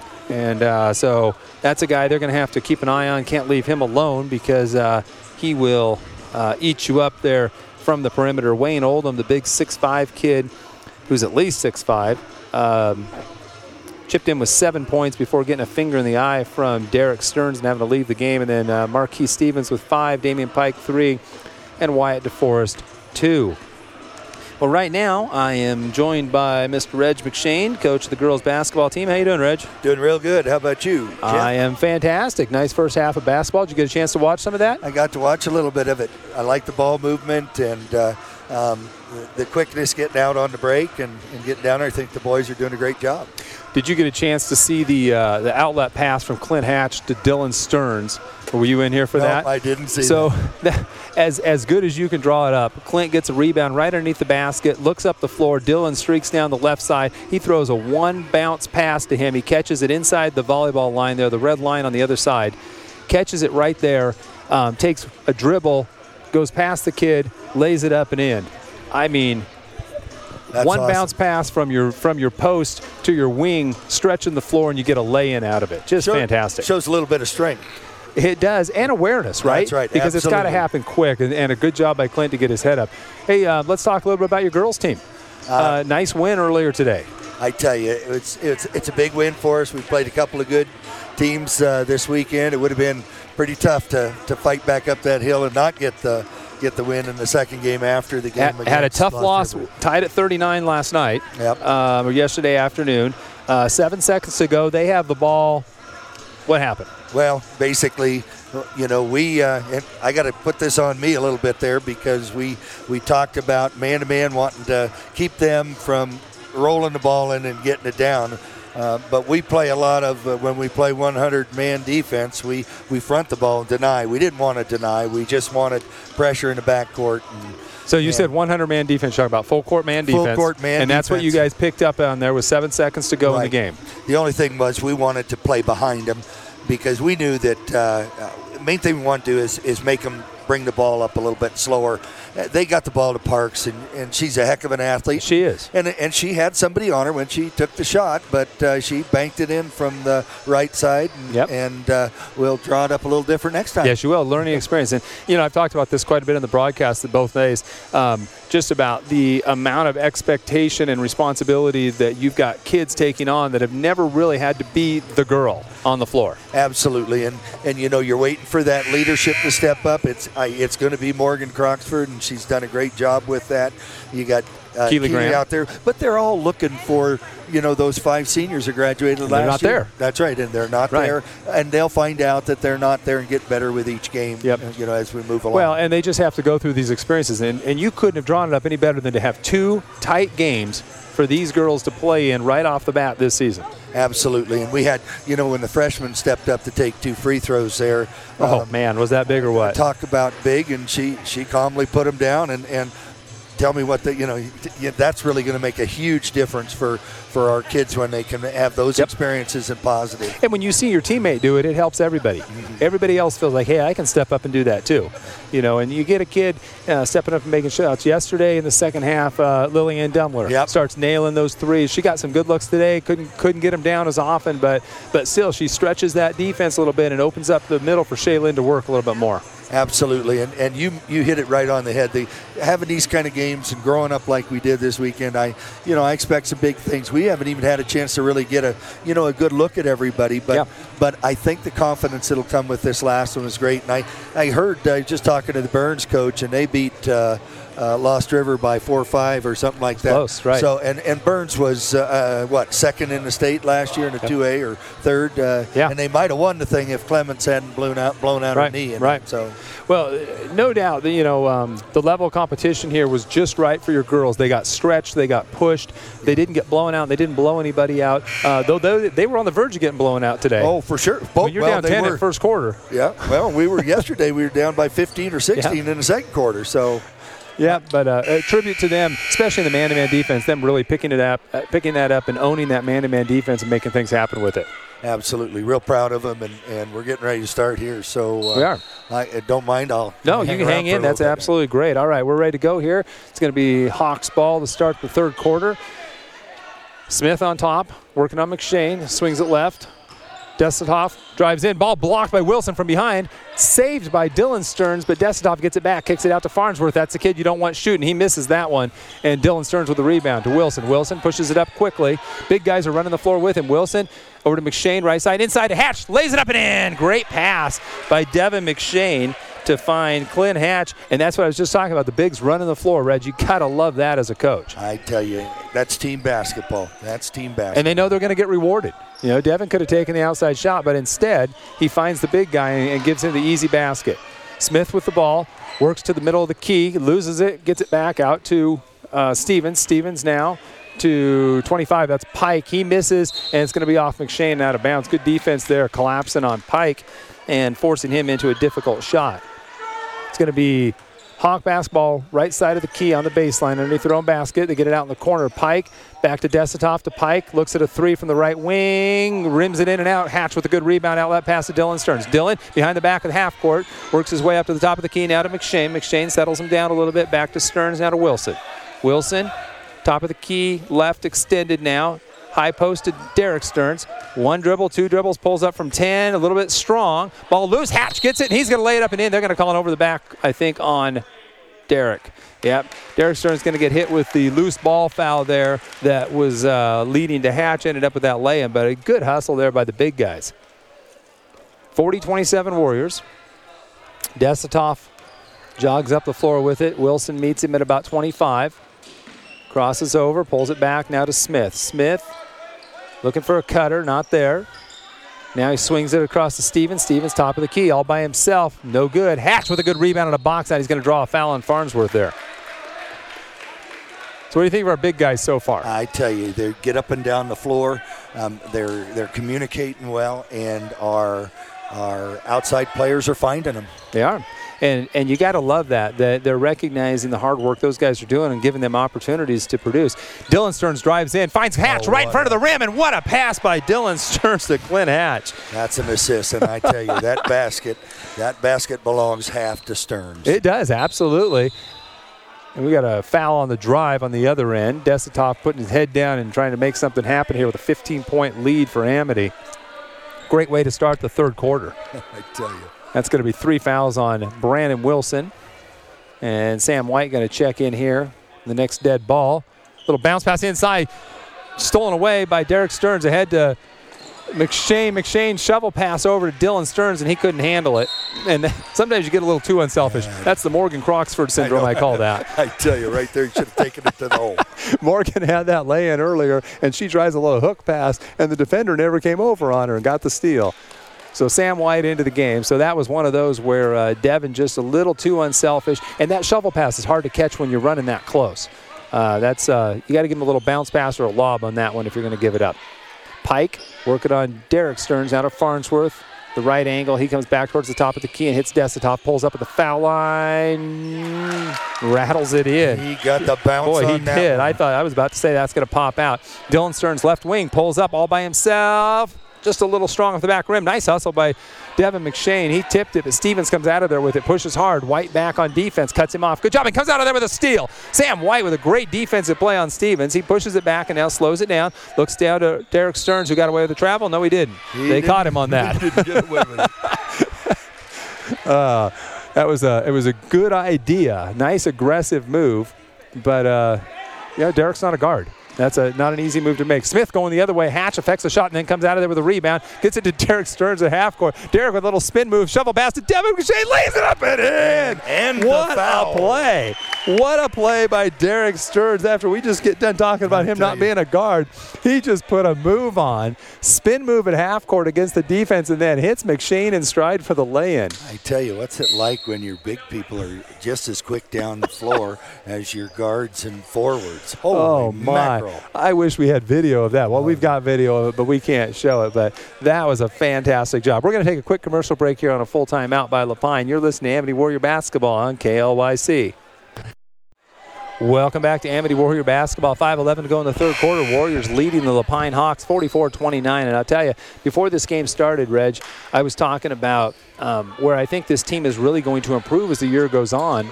And uh, so that's a guy they're going to have to keep an eye on. Can't leave him alone because uh, he will uh, eat you up there from the perimeter. Wayne Oldham, the big six five kid, who's at least six five, um, chipped in with seven points before getting a finger in the eye from Derek Stearns and having to leave the game. And then uh, Marquis Stevens with five, Damian Pike three, and Wyatt DeForest two. Well, right now I am joined by Mister Reg McShane, coach of the girls basketball team. How you doing, Reg? Doing real good. How about you, Jeff? I am fantastic. Nice first half of basketball. Did you get a chance to watch some of that? I got to watch a little bit of it. I like the ball movement and uh, um, the quickness getting out on the break and, and getting down there. I think the boys are doing a great job. Did you get a chance to see the uh, the outlet pass from Clint Hatch to Dylan Stearns? Were you in here for no, that? I didn't see so, that. So as, as good as you can draw it up, Clint gets a rebound right underneath the basket, looks up the floor. Dylan streaks down the left side. He throws a one-bounce pass to him. He catches it inside the volleyball line there, the red line on the other side. Catches it right there, um, takes a dribble, goes past the kid, lays it up and in. I mean, That's one awesome. bounce pass from your from your post to your wing, stretching the floor, and you get a lay-in out of it. Just Show, fantastic. Shows a little bit of strength. It does, and awareness, right? That's right. Because Absolutely. it's got to happen quick, and, and a good job by Clint to get his head up. Hey, uh, let's talk a little bit about your girls' team. Uh, uh, nice win earlier today. I tell you, it's it's it's a big win for us. We played a couple of good teams uh, this weekend. It would have been pretty tough to, to fight back up that hill and not get the get the win in the second game after the game. Had, had a tough loss, tied at thirty-nine last night, yep. um, or yesterday afternoon. Uh, seven seconds to go. They have the ball. What happened? Well, basically, you know, we uh, and I got to put this on me a little bit there because we we talked about man-to-man wanting to keep them from rolling the ball in and getting it down. Uh, but we play a lot of, uh, when we play one hundred man defense, we, we front the ball and deny. We didn't want to deny. We just wanted pressure in the backcourt. And, so you and said one hundred man defense, talk about full court man defense. Full court man And that's defense. what you guys picked up on there with seven seconds to go right. in the game. The only thing was we wanted to play behind them because we knew that uh, the main thing we want to do is, is make them bring the ball up a little bit slower. They got the ball to Parks, and, and she's a heck of an athlete. She is. And and she had somebody on her when she took the shot, but uh, she banked it in from the right side, and, yep. and uh, we'll draw it up a little different next time. Yeah, she will. Learning experience. And, you know, I've talked about this quite a bit in the broadcast at both days, um, just about the amount of expectation and responsibility that you've got kids taking on that have never really had to be the girl on the floor. Absolutely. And, and you know, you're waiting for that leadership to step up. It's I, it's going to be Morgan Croxford, and she's done a great job with that. You got uh, Keely Graham out there. But they're all looking for, you know, those five seniors that graduated last year. They're not there. That's right, and they're not right. there. And they'll find out that they're not there and get better with each game, yep. you know, as we move along. Well, and they just have to go through these experiences. And, and you couldn't have drawn it up any better than to have two tight games for these girls to play in right off the bat this season. Absolutely. And we had, you know, when the freshmen stepped up to take two free throws there. Oh, um, man, was that big or what? Talk about big, and she, she calmly put them down. And, and tell me what the, you know, that's really going to make a huge difference for, for our kids when they can have those yep. experiences and positive. And when you see your teammate do it, it helps everybody. Mm-hmm. Everybody else feels like, hey, I can step up and do that too. You know, and you get a kid uh, stepping up and making shots. Yesterday in the second half, uh, Lillian Dumler yep. starts nailing those threes. She got some good looks today. Couldn't couldn't get them down as often, but but still she stretches that defense a little bit and opens up the middle for Shaylin to work a little bit more. Absolutely, and and you you hit it right on the head. The, having these kind of games and growing up like we did this weekend, I you know I expect some big things. We haven't even had a chance to really get a you know a good look at everybody, but yeah. but I think the confidence that'll come with this last one is great. And I I heard uh, just talking to the Burns coach, and they beat uh, uh, Lost River by four or five or something like that. Close, right? So and and Burns was uh, what second in the state last year in the yep. two A or third. Uh, yeah. And they might have won the thing if Clements hadn't blown out blown out right. her knee. Right. So. Well, no doubt, you know, um, the level of competition here was just right for your girls. They got stretched, they got pushed, they didn't get blown out, they didn't blow anybody out, uh, though they, they were on the verge of getting blown out today. Oh, for sure. Both, when you're well, down ten were. at first quarter. Yeah, well, we were yesterday, we were down by fifteen or sixteen yeah. in the second quarter, so. Yeah, but uh, a tribute to them, especially in the man-to-man defense, them really picking it up, uh, picking that up and owning that man-to-man defense and making things happen with it. Absolutely. Real proud of them, and, and we're getting ready to start here. So uh, we are. I don't mind. I'll No, you can hang in. That's absolutely great. All right, we're ready to go here. It's going to be Hawks ball to start the third quarter. Smith on top, working on McShane, swings it left. Desitoff drives in, ball blocked by Wilson from behind, saved by Dylan Stearns, but Desitoff gets it back, kicks it out to Farnsworth. That's the kid you don't want shooting. He misses that one, and Dylan Stearns with the rebound to Wilson. Wilson pushes it up quickly. Big guys are running the floor with him. Wilson over to McShane, right side, inside to Hatch, lays it up and in. Great pass by Devin McShane to find Clint Hatch, and that's what I was just talking about, the bigs running the floor, Reg. You got to love that as a coach. I tell you, that's team basketball. That's team basketball. And they know they're going to get rewarded. You know, Devin could have taken the outside shot, but instead he finds the big guy and gives him the easy basket. Smith with the ball, works to the middle of the key, loses it, gets it back out to uh, Stevens. Stevens now to twenty-five. That's Pike. He misses, and it's going to be off McShane and out of bounds. Good defense there, collapsing on Pike and forcing him into a difficult shot. It's going to be Hawk basketball right side of the key on the baseline underneath their own basket. They get it out in the corner. Pike back to Desitoff to Pike. Looks at a three from the right wing. Rims it in and out. Hatch with a good rebound outlet pass to Dylan Stearns. Dylan behind the back of the half court. Works his way up to the top of the key now to McShane. McShane settles him down a little bit. Back to Stearns now to Wilson. Wilson, top of the key, left extended now. High post to Derek Stearns. One dribble, two dribbles, pulls up from ten, a little bit strong. Ball loose, Hatch gets it, and he's going to lay it up and in. They're going to call it over the back, I think, on Derek. Yep, Derek Stearns going to get hit with the loose ball foul there that was uh, leading to Hatch. Ended up with that lay-in, but a good hustle there by the big guys. forty twenty-seven Warriors. Desitoff jogs up the floor with it. Wilson meets him at about twenty-five. Crosses over, pulls it back now to Smith. Smith looking for a cutter, not there. Now he swings it across to Stevens. Stevens top of the key, all by himself. No good. Hatch with a good rebound on a box out. He's going to draw a foul on Farnsworth there. So what do you think of our big guys so far? I tell you, they get up and down the floor. Um, they're they're communicating well, and our our outside players are finding them. They are. And and you got to love that, that they're recognizing the hard work those guys are doing and giving them opportunities to produce. Dylan Stearns drives in, finds Hatch oh, right in front of the rim, and what a pass by Dylan Stearns to Clint Hatch. That's an assist, and I tell you, that basket, that basket belongs half to Stearns. It does, absolutely. And we got a foul on the drive on the other end. Desitoff putting his head down and trying to make something happen here with a fifteen-point lead for Amity. Great way to start the third quarter. I tell you. That's going to be three fouls on Brandon Wilson. And Sam White going to check in here. The next dead ball. Little bounce pass inside. Stolen away by Derek Stearns ahead to McShane, McShane shovel pass over to Dylan Stearns, and he couldn't handle it. And sometimes you get a little too unselfish. Yeah. That's the Morgan Croxford syndrome, I, I call that. I tell you, right there, you should have taken it to the hole. Morgan had that lay-in earlier, and she tries a little hook pass, and the defender never came over on her and got the steal. So Sam White into the game. So that was one of those where uh, Devin just a little too unselfish. And that shovel pass is hard to catch when you're running that close. Uh, that's uh, you got to give him a little bounce pass or a lob on that one if you're going to give it up. Pike working on Derek Stearns out of Farnsworth. The right angle. He comes back towards the top of the key and hits Desitov. Pulls up at the foul line. Rattles it in. He got the bounce Boy, on he that did. one. I thought I was about to say that's going to pop out. Dylan Stearns left wing pulls up all by himself. Just a little strong off the back rim. Nice hustle by Devin McShane. He tipped it, but Stevens comes out of there with it, pushes hard. White back on defense, cuts him off. Good job, and comes out of there with a steal. Sam White with a great defensive play on Stevens. He pushes it back and now slows it down. Looks down to Derek Stearns, who got away with the travel. No, he didn't. He they didn't, caught him on that. He didn't get away with it. uh, that was a, it was a good idea. Nice aggressive move, but uh, yeah, Derek's not a guard. That's a, not an easy move to make. Smith going the other way. Hatch affects the shot and then comes out of there with a rebound. Gets it to Derek Stearns at half court. Derek with a little spin move. Shovel pass to Devin McShane. Lays it up and in. And what the foul. a play. What a play by Derek Stearns after we just get done talking about him not you. being a guard. He just put a move on. Spin move at half court against the defense and then hits McShane in stride for the lay-in. I tell you, what's it like when your big people are just as quick down the floor as your guards and forwards? Holy oh, my. mackerel. I wish we had video of that. Well, we've got video of it, but we can't show it. But that was a fantastic job. We're going to take a quick commercial break here on a full time out by Lapine. You're listening to Amity Warrior Basketball on K L Y C. Welcome back to Amity Warrior Basketball. five eleven to go in the third quarter. Warriors leading the Lapine Hawks forty-four twenty-nine. And I'll tell you, before this game started, Reg, I was talking about um, where I think this team is really going to improve as the year goes on.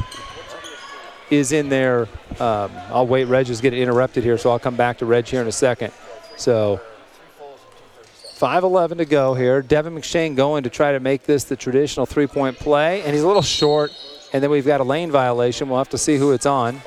Is in there. Um, I'll wait. Reg is getting interrupted here, so I'll come back to Reg here in a second. So five eleven to go here. Devin McShane going to try to make this the traditional three-point play, and he's a little short. And then we've got a lane violation. We'll have to see who it's on.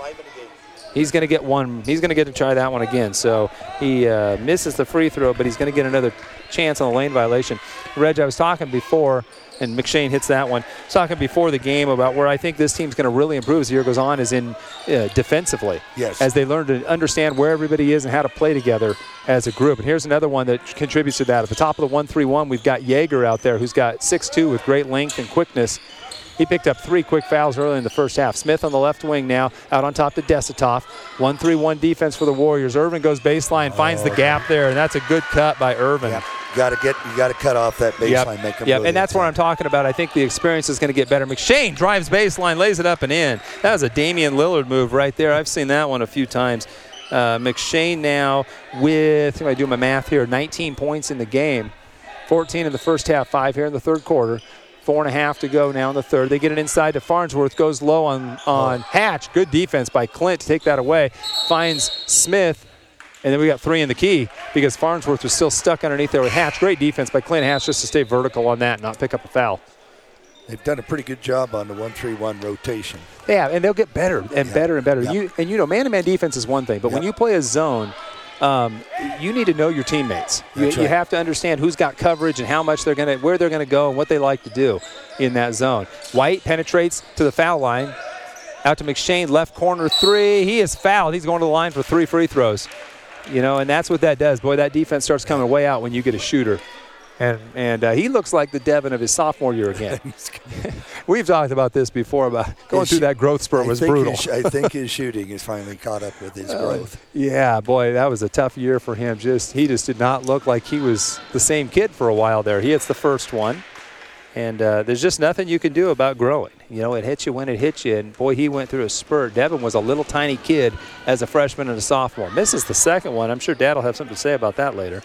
He's going to get one. He's going to get to try that one again. So he uh, misses the free throw, but he's going to get another chance on the lane violation. Reg, I was talking before, and McShane hits that one. I was talking before the game about where I think this team's going to really improve as the year goes on is in uh, defensively. Yes. As they learn to understand where everybody is and how to play together as a group. And here's another one that contributes to that. At the top of the one three one, we've got Yeager out there who's got six two with great length and quickness. He picked up three quick fouls early in the first half. Smith on the left wing now, out on top to Desitov. one three one defense for the Warriors. Irvin goes baseline, finds oh. the gap there, and that's a good cut by Irvin. Yep. You got to get, you got to cut off that baseline, yep. make him. Yep, and that's where I'm talking about. I think the experience is going to get better. McShane drives baseline, lays it up and in. That was a Damian Lillard move right there. I've seen that one a few times. Uh, McShane now with, if I do my math here, nineteen points in the game, fourteen in the first half, five here in the third quarter. Four and a half to go now in the third. They get it inside to Farnsworth. Goes low on, on Hatch. Good defense by Clint to take that away. Finds Smith. And then we got three in the key because Farnsworth was still stuck underneath there with Hatch. Great defense by Clint Hatch just to stay vertical on that and not pick up a foul. They've done a pretty good job on the one three one rotation. Yeah, and they'll get better and yep. better and better. Yep. You, and, you know, man-to-man defense is one thing, but yep. when you play a zone, Um, you need to know your teammates. You, right. you have to understand who's got coverage and how much they're going to, where they're going to go and what they like to do in that zone. White penetrates to the foul line. Out to McShane, left corner three. He is fouled. He's going to the line for three free throws. You know, and that's what that does. Boy, that defense starts coming way out when you get a shooter. And and uh, he looks like the Devin of his sophomore year again. We've talked about this before about going his, through that growth spurt was brutal. His, I think his shooting is finally caught up with his uh, growth. Yeah, boy, that was a tough year for him. Just he just did not look like he was the same kid for a while there. He hits the first one, and uh, there's just nothing you can do about growing. You know, it hits you when it hits you, and boy, he went through a spurt. Devin was a little tiny kid as a freshman and a sophomore. Misses the second one. I'm sure Dad will have something to say about that later.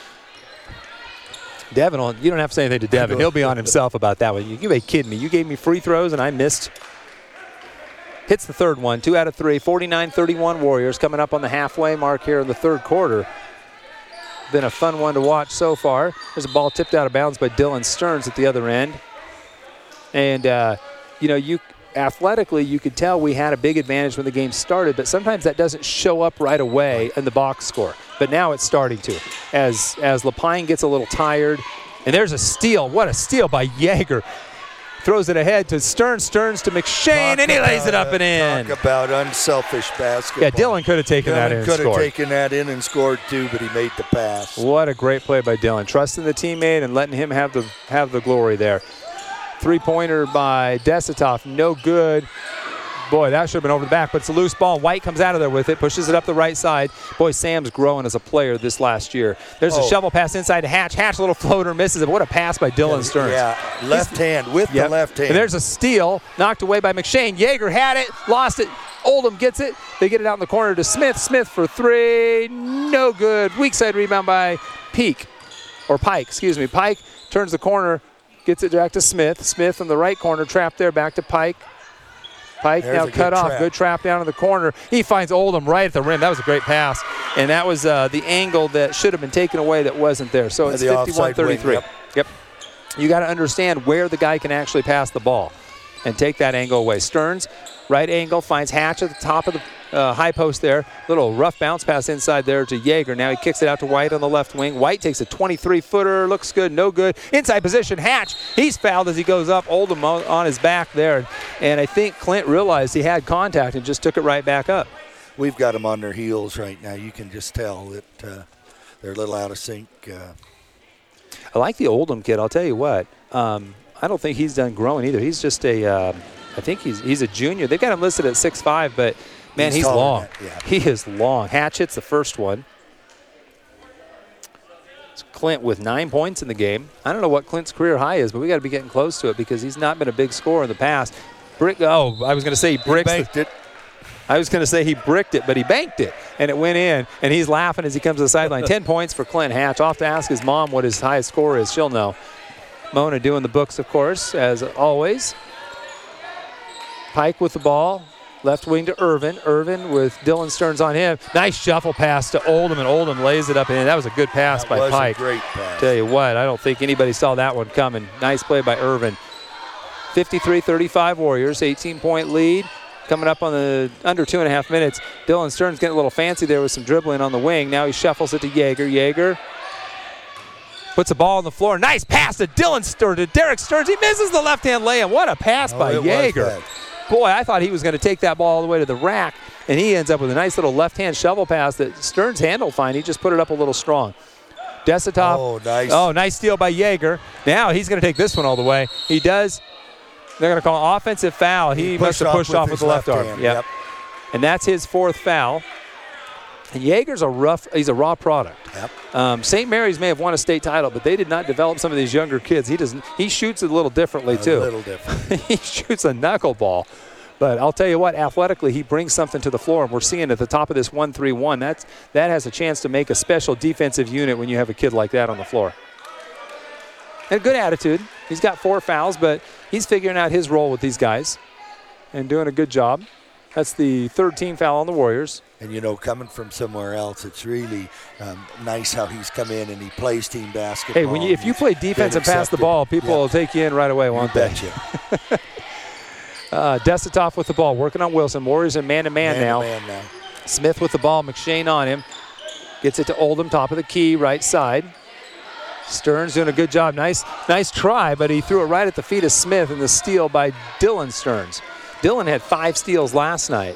Devin, you don't have to say anything to Devin. He'll be on himself about that one. You, you ain't kidding me. You gave me free throws and I missed. Hits the third one, two out of three, forty-nine thirty-one Warriors coming up on the halfway mark here in the third quarter. Been a fun one to watch so far. There's a ball tipped out of bounds by Dylan Stearns at the other end. And, uh, you know, you athletically, you could tell we had a big advantage when the game started, but sometimes that doesn't show up right away in the box score. But now it's starting to. As as Lapine gets a little tired, and there's a steal. What a steal by Yeager. Throws it ahead to Stearns, Stearns to McShane, Talk and he about, lays it up and in. Talk about unselfish basketball. Yeah, Dylan could have taken Dylan that in and could have scored. taken that in and scored too, but he made the pass. What a great play by Dylan. Trusting the teammate and letting him have the have the glory there. Three-pointer by Desitoff, no good. Boy, that should have been over the back, but it's a loose ball. White comes out of there with it, pushes it up the right side. Boy, Sam's growing as a player this last year. There's oh. a shovel pass inside to Hatch. Hatch, a little floater, misses it. What a pass by Dylan Stearns. Yeah, left He's, hand with yep. the left hand. And there's a steal, knocked away by McShane. Yeager had it, lost it. Oldham gets it. They get it out in the corner to Smith. Smith for three, no good. Weak side rebound by Peak, or Pike, excuse me. Pike turns the corner, gets it back to Smith. Smith in the right corner, trapped there, back to Pike. Pike There's now a cut good off. trap. Good trap down in the corner. He finds Oldham right at the rim. That was a great pass. And that was uh, the angle that should have been taken away that wasn't there. So By it's the fifty-one thirty-three. Yep. yep. You got to understand where the guy can actually pass the ball and take that angle away. Stearns, right angle, finds Hatch at the top of the uh, high post there. Little rough bounce pass inside there to Yeager. Now he kicks it out to White on the left wing. White takes a twenty-three footer. Looks good, no good. Inside position, Hatch. He's fouled as he goes up. Oldham on his back there. And I think Clint realized he had contact and just took it right back up. We've got them on their heels right now. You can just tell that uh, they're a little out of sync. Uh, I like the Oldham kid. I'll tell you what. Um, I don't think he's done growing either. He's just a, uh, I think he's he's a junior. They've got him listed at six five, but man, he's, he's long. that, yeah. He is long. Hatch hits the first one. It's Clint with nine points in the game. I don't know what Clint's career high is, but we got to be getting close to it because he's not been a big scorer in the past. Brick. Oh, I was going to say he bricks. He banked the, it. I was going to say he bricked it, but he banked it, and it went in, and he's laughing as he comes to the sideline. Ten points for Clint Hatch. I'll have to ask his mom what his highest score is. She'll know. Mona doing the books, of course, as always. Pike with the ball. Left wing to Irvin. Irvin with Dylan Stearns on him. Nice shuffle pass to Oldham, and Oldham lays it up in. That was a good pass that by was Pike. A great pass. Tell you what, I don't think anybody saw that one coming. Nice play by Irvin. fifty-three thirty-five Warriors, eighteen-point lead. Coming up on the under two and a half minutes. Dylan Stearns getting a little fancy there with some dribbling on the wing. Now he shuffles it to Yeager. Yeager puts the ball on the floor. Nice pass to Dylan Stearns, to Derek Stearns. He misses the left-hand lay-in. What a pass Oh, by it was Yeager. bad. Boy, I thought he was going to take that ball all the way to the rack, and he ends up with a nice little left-hand shovel pass that Stearns handled fine. He just put it up a little strong. Desitoff. Oh, nice. Oh, nice steal by Yeager. Now he's going to take this one all the way. He does. They're going to call offensive foul. He, He must have pushed pushed off off with with the his left, left arm. hand, Yep. yep. And that's his fourth foul. And Yeager's a rough, he's a raw product. Yep. Um, Saint Mary's may have won a state title, but they did not develop some of these younger kids. He doesn't. He shoots it a little differently, A too. little different. He shoots a knuckleball. But I'll tell you what, athletically, he brings something to the floor, and we're seeing at the top of this one three one. That's, that has a chance to make a special defensive unit when you have a kid like that on the floor. And a good attitude. He's got four fouls, but he's figuring out his role with these guys and doing a good job. That's the third team foul on the Warriors. And, you know, coming from somewhere else, it's really um, nice how he's come in and he plays team basketball. Hey, when you, if you He's play defense been and pass the accepted. ball, people Yep. will take you in right away, won't You they? betcha. Uh, Desitoff with the ball, working on Wilson. Warriors in man-to-man Man to now. man now. Smith with the ball, McShane on him. Gets it to Oldham, top of the key, right side. Stearns doing a good job. Nice, nice try, but he threw it right at the feet of Smith, and the steal by Dylan Stearns. Dylan had five steals last night.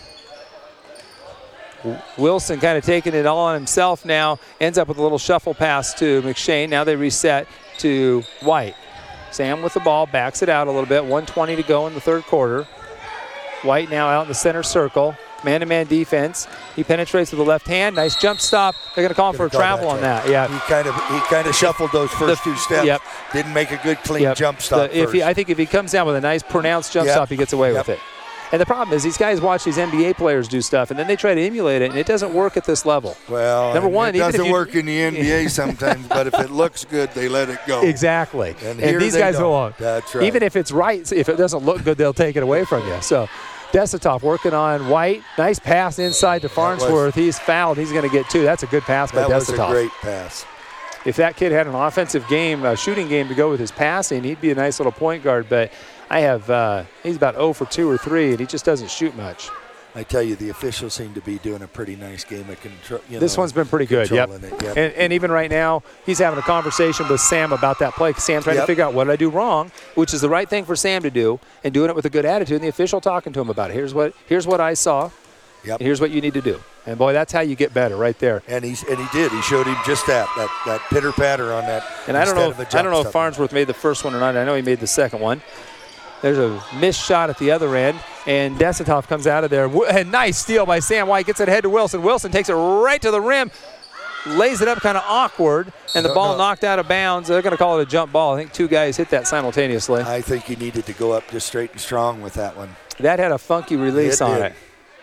Wilson kind of taking it all on himself now. Ends up with a little shuffle pass to McShane. Now they reset to White. Sam with the ball, backs it out a little bit. one twenty to go in the third quarter. White now out in the center circle. Man-to-man defense. He penetrates with the left hand. Nice jump stop. They're going to call him for a Gonna call travel on that. that. Yeah. He kind of he kind of shuffled those first The- two steps. yep. Didn't make a good clean Yep. jump stop. The- if he, first. I think if he comes down with a nice pronounced jump Yep. stop, he gets away Yep. with it. And the problem is these guys watch these N B A players do stuff, and then they try to emulate it, and it doesn't work at this level. Well, Number and one, it even if doesn't you- work in the N B A sometimes, but if it looks good, they let it go. Exactly. And And, here these they guys don't. will. That's right. Even if it's right, if it doesn't look good, they'll take it away from you. So Desitoff working on White. Nice pass inside to Farnsworth. He's fouled. He's going to get two. That's a good pass by That was a Desitoff. great pass. if that kid had an offensive game, a shooting game to go with his passing, he'd be a nice little point guard. But I have, uh, he's about zero for two or three, and he just doesn't shoot much. I tell you, the officials seem to be doing a pretty nice game of control. You this know, one's been pretty good, yep. It, yep. And, and even right now, he's having a conversation with Sam about that play. Sam's trying yep. to figure out what did I do wrong, which is the right thing for Sam to do, and doing it with a good attitude. And the official talking to him about it. Here's what here's what I saw. Yep. And here's what you need to do. And boy, that's how you get better, right there. And he's and he did. He showed him just that that that pitter patter on that. And I don't know. If, I don't know if Farnsworth made the first one or not. I know he made the second one. There's a missed shot at the other end, and Desitoff comes out of there. And nice steal by Sam White. Gets it ahead to Wilson. Wilson takes it right to the rim, lays it up kind of awkward, and the no, ball no. knocked out of bounds. They're going to call it a jump ball. I think two guys hit that simultaneously. I think he needed to go up just straight and strong with that one. That had a funky release it on did. it.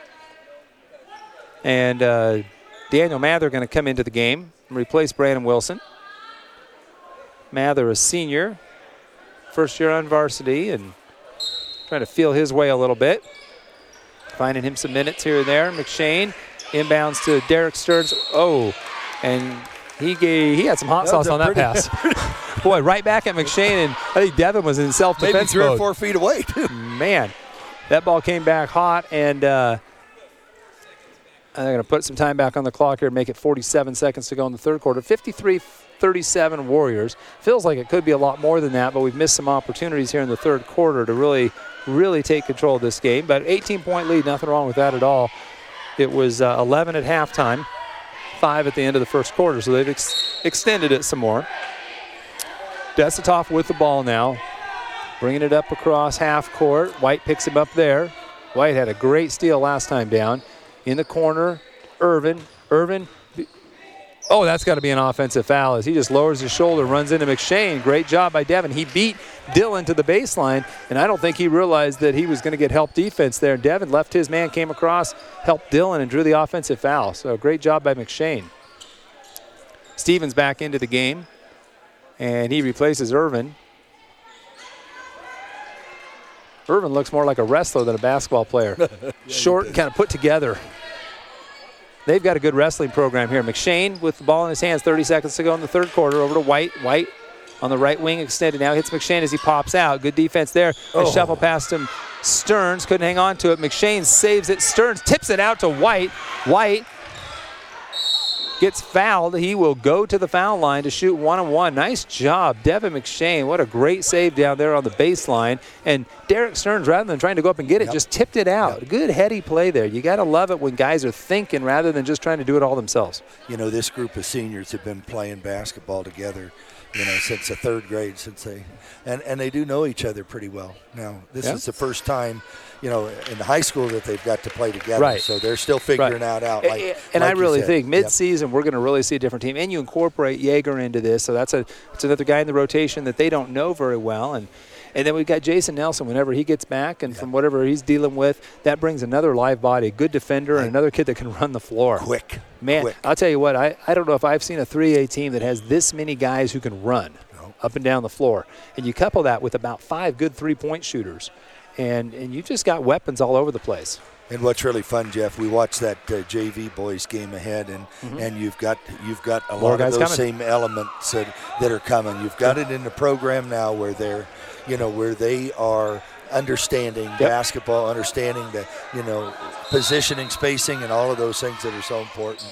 And uh, Daniel Mather going to come into the game and replace Brandon Wilson. Mather, a senior, first year on varsity, and trying to feel his way a little bit. Finding him some minutes here and there. McShane inbounds to Derek Stearns. Oh, and he gave, he had some hot That sauce on that pretty, pass. Boy, right back at McShane, and I think Devin was in self-defense Maybe three mode. or four feet away, too. Man, that ball came back hot, and uh, they're going to put some time back on the clock here, make it forty-seven seconds to go in the third quarter. fifty-three thirty-seven Warriors. Feels like it could be a lot more than that, but we've missed some opportunities here in the third quarter to really, really take control of this game. But eighteen-point lead, nothing wrong with that at all. It was uh, eleven at halftime, five at the end of the first quarter, so they've ex- extended it some more. Desitoff with the ball now, bringing it up across half court. White picks him up there. White had a great steal last time down. In the corner, Irvin. Irvin, oh, that's got to be an offensive foul as he just lowers his shoulder, runs into McShane. Great job by Devin. He beat Dillon to the baseline, and I don't think he realized that he was going to get help defense there. Devin left his man, came across, helped Dillon, and drew the offensive foul. So great job by McShane. Stevens back into the game, and he replaces Irvin. Irvin looks more like a wrestler than a basketball player. yeah, Short and kind of put together. They've got a good wrestling program here. McShane with the ball in his hands, thirty seconds to go in the third quarter, over to White. White on the right wing extended now. Hits McShane as he pops out. Good defense there. Oh. A shuffle past him. Stearns couldn't hang on to it. McShane saves it. Stearns tips it out to White. White gets fouled. He will go to the foul line to shoot one and one. Nice job, Devin McShane. What a great save down there on the baseline. And Derek Stearns, rather than trying to go up and get it, yep. just tipped it out. Yep. Good heady play there. You got to love it when guys are thinking rather than just trying to do it all themselves. You know, this group of seniors have been playing basketball together, you know, since the third grade, since they, and, and they do know each other pretty well. Now, this yep. is the first time, you know, in the high school that they've got to play together. Right. So they're still figuring right. out out. Like, and like I really said. think mid-season yep. we're going to really see a different team. And you incorporate Yeager into this, so that's a it's another guy in the rotation that they don't know very well. And and then we've got Jason Nelson whenever he gets back, and yep. from whatever he's dealing with, that brings another live body, a good defender, right. and another kid that can run the floor. Quick. Man, Quick. I'll tell you what, I, I don't know if I've seen a three A team that has this many guys who can run no. up and down the floor. And you couple that with about five good three-point shooters. And and you just got weapons all over the place. And what's really fun, Jeff, we watched that uh, J V boys game ahead, and, mm-hmm. and you've got you've got a More lot of those coming. same elements that, that are coming. You've got it in the program now where they're, you know, where they are understanding yep. basketball, understanding the, you know, positioning, spacing, and all of those things that are so important.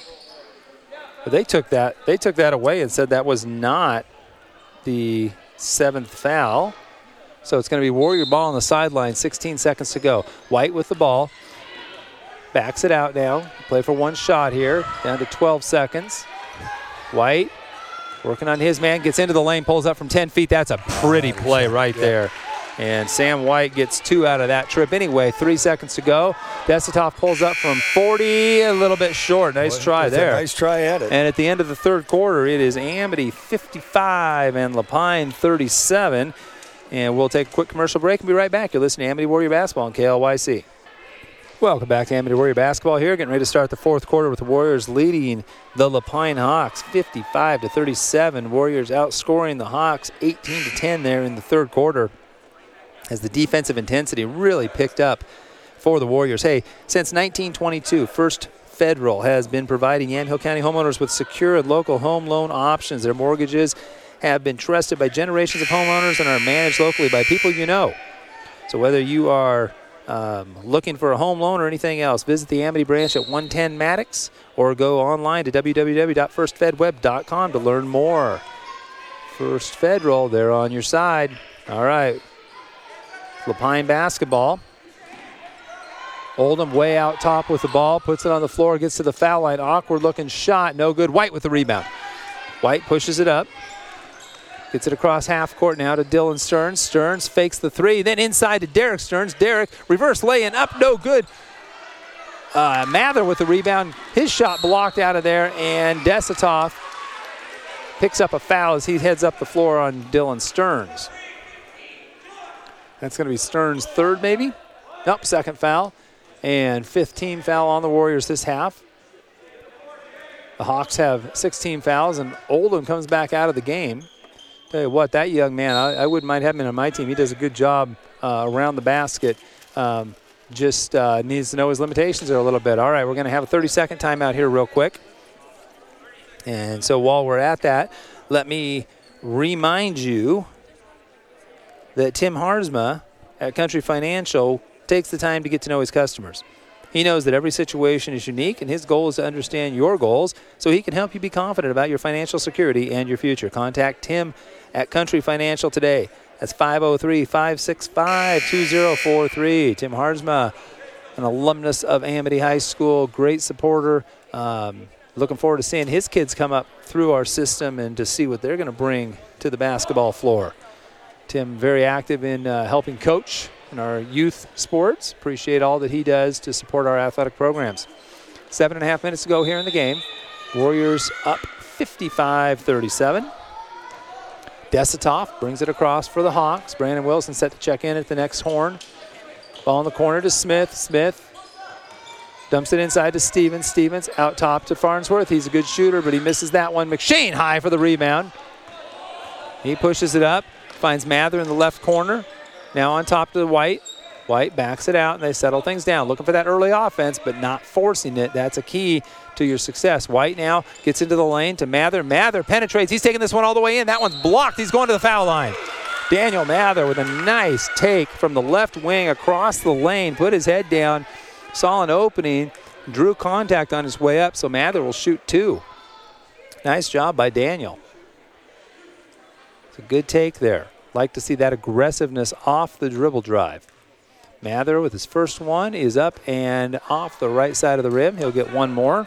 But they took that they took that away and said that was not the seventh foul. So it's going to be Warrior ball on the sideline, sixteen seconds to go. White with the ball. Backs it out now. Play for one shot here. Down to twelve seconds. White working on his man. Gets into the lane, pulls up from ten feet. That's a pretty play right there. And Sam White gets two out of that trip anyway. Three seconds to go. Desitoff pulls up from forty, a little bit short. Nice Boy, try there. Nice try at it. And at the end of the third quarter, it is Amity fifty-five and Lapine thirty-seven. And we'll take a quick commercial break and be right back. You're listening to Amity Warrior Basketball on K L Y C. Welcome back to Amity Warrior Basketball here. Getting ready to start the fourth quarter with the Warriors leading the Lapine Hawks fifty-five to thirty-seven. Warriors outscoring the Hawks eighteen to ten there in the third quarter as the defensive intensity really picked up for the Warriors. Hey, since nineteen twenty-two, first Federal has been providing Yamhill County homeowners with secure and local home loan options. Their mortgages have been trusted by generations of homeowners and are managed locally by people you know. So whether you are um, looking for a home loan or anything else, visit the Amity branch at one ten Maddox or go online to w w w dot first fed web dot com to learn more. First Federal, they're on your side. All right. Lapine basketball. Oldham way out top with the ball, puts it on the floor, gets to the foul line. Awkward looking shot, no good. White with the rebound. White pushes it up. Gets it across half court now to Dylan Stearns. Stearns fakes the three, then inside to Derek Stearns. Derek reverse laying up, no good. Uh, Mather with the rebound. His shot blocked out of there, and Desitoff picks up a foul as he heads up the floor on Dylan Stearns. That's going to be Stearns' third, maybe? Nope, second foul. And fifth team foul on the Warriors this half. The Hawks have sixteen fouls, and Oldham comes back out of the game. Tell you what, that young man, I, I wouldn't mind having him on my team. He does a good job uh, around the basket. Um, just uh, needs to know his limitations there a little bit. All right, we're going to have a thirty-second timeout here real quick. And so while we're at that, let me remind you that Tim Harzma at Country Financial takes the time to get to know his customers. He knows that every situation is unique, and his goal is to understand your goals so he can help you be confident about your financial security and your future. Contact Tim at Country Financial today. That's five oh three, five six five, two oh four three. Tim Harzma, an alumnus of Amity High School, great supporter. Um, looking forward to seeing his kids come up through our system and to see what they're going to bring to the basketball floor. Tim, very active in uh, helping coach in our youth sports. Appreciate all that he does to support our athletic programs. Seven and a half minutes to go here in the game. Warriors up fifty-five thirty-seven. Desitoff brings it across for the Hawks. Brandon Wilson set to check in at the next horn. Ball in the corner to Smith. Smith dumps it inside to Stevens. Stevens out top to Farnsworth. He's a good shooter, but he misses that one. McShane high for the rebound. He pushes it up. Finds Mather in the left corner. Now on top to the White. White backs it out, and they settle things down. Looking for that early offense, but not forcing it. That's a key to your success. White now gets into the lane to Mather. Mather penetrates. He's taking this one all the way in. That one's blocked. He's going to the foul line. Daniel Mather with a nice take from the left wing across the lane. Put his head down, saw an opening, drew contact on his way up, so Mather will shoot two. Nice job by Daniel. It's a good take there. Like to see that aggressiveness off the dribble drive. Mather with his first one is up and off the right side of the rim. He'll get one more.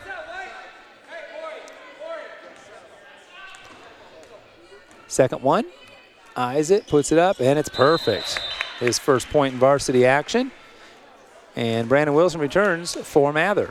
Second one. Eyes it, puts it up, and it's perfect. His first point in varsity action. And Brandon Wilson returns for Mather.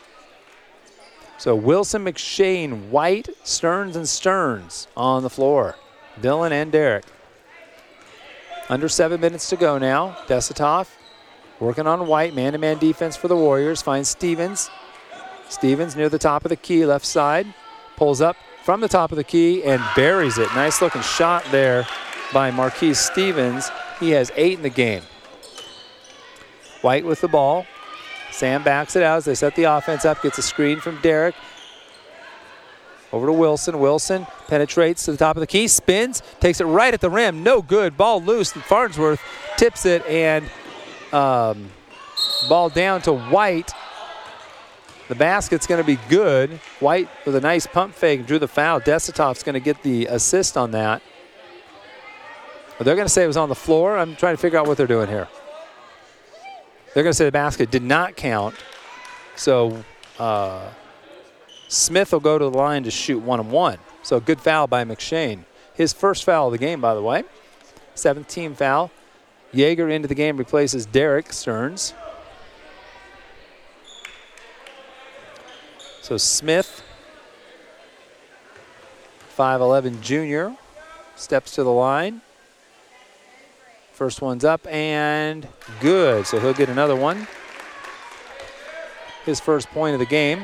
So Wilson, McShane, White, Stearns, and Stearns on the floor. Dylan and Derek. Under seven minutes to go now. Desitoff working on White. Man-to-man defense for the Warriors. Finds Stevens. Stevens near the top of the key, left side. Pulls up from the top of the key and buries it. Nice looking shot there by Marquise Stevens. He has eight in the game. White with the ball. Sam backs it out as they set the offense up. Gets a screen from Derek. Over to Wilson. Wilson penetrates to the top of the key, spins, takes it right at the rim. No good. Ball loose. Farnsworth tips it, and um, ball down to White. The basket's going to be good. White with a nice pump fake drew the foul. Desitoff's going to get the assist on that. But they're going to say it was on the floor. I'm trying to figure out what they're doing here. They're going to say the basket did not count. So uh, Smith will go to the line to shoot one and one. So a good foul by McShane. His first foul of the game, by the way. Seventh team foul. Yeager into the game replaces Derek Stearns. So Smith, five eleven junior, steps to the line. First one's up and good. So he'll get another one. His first point of the game.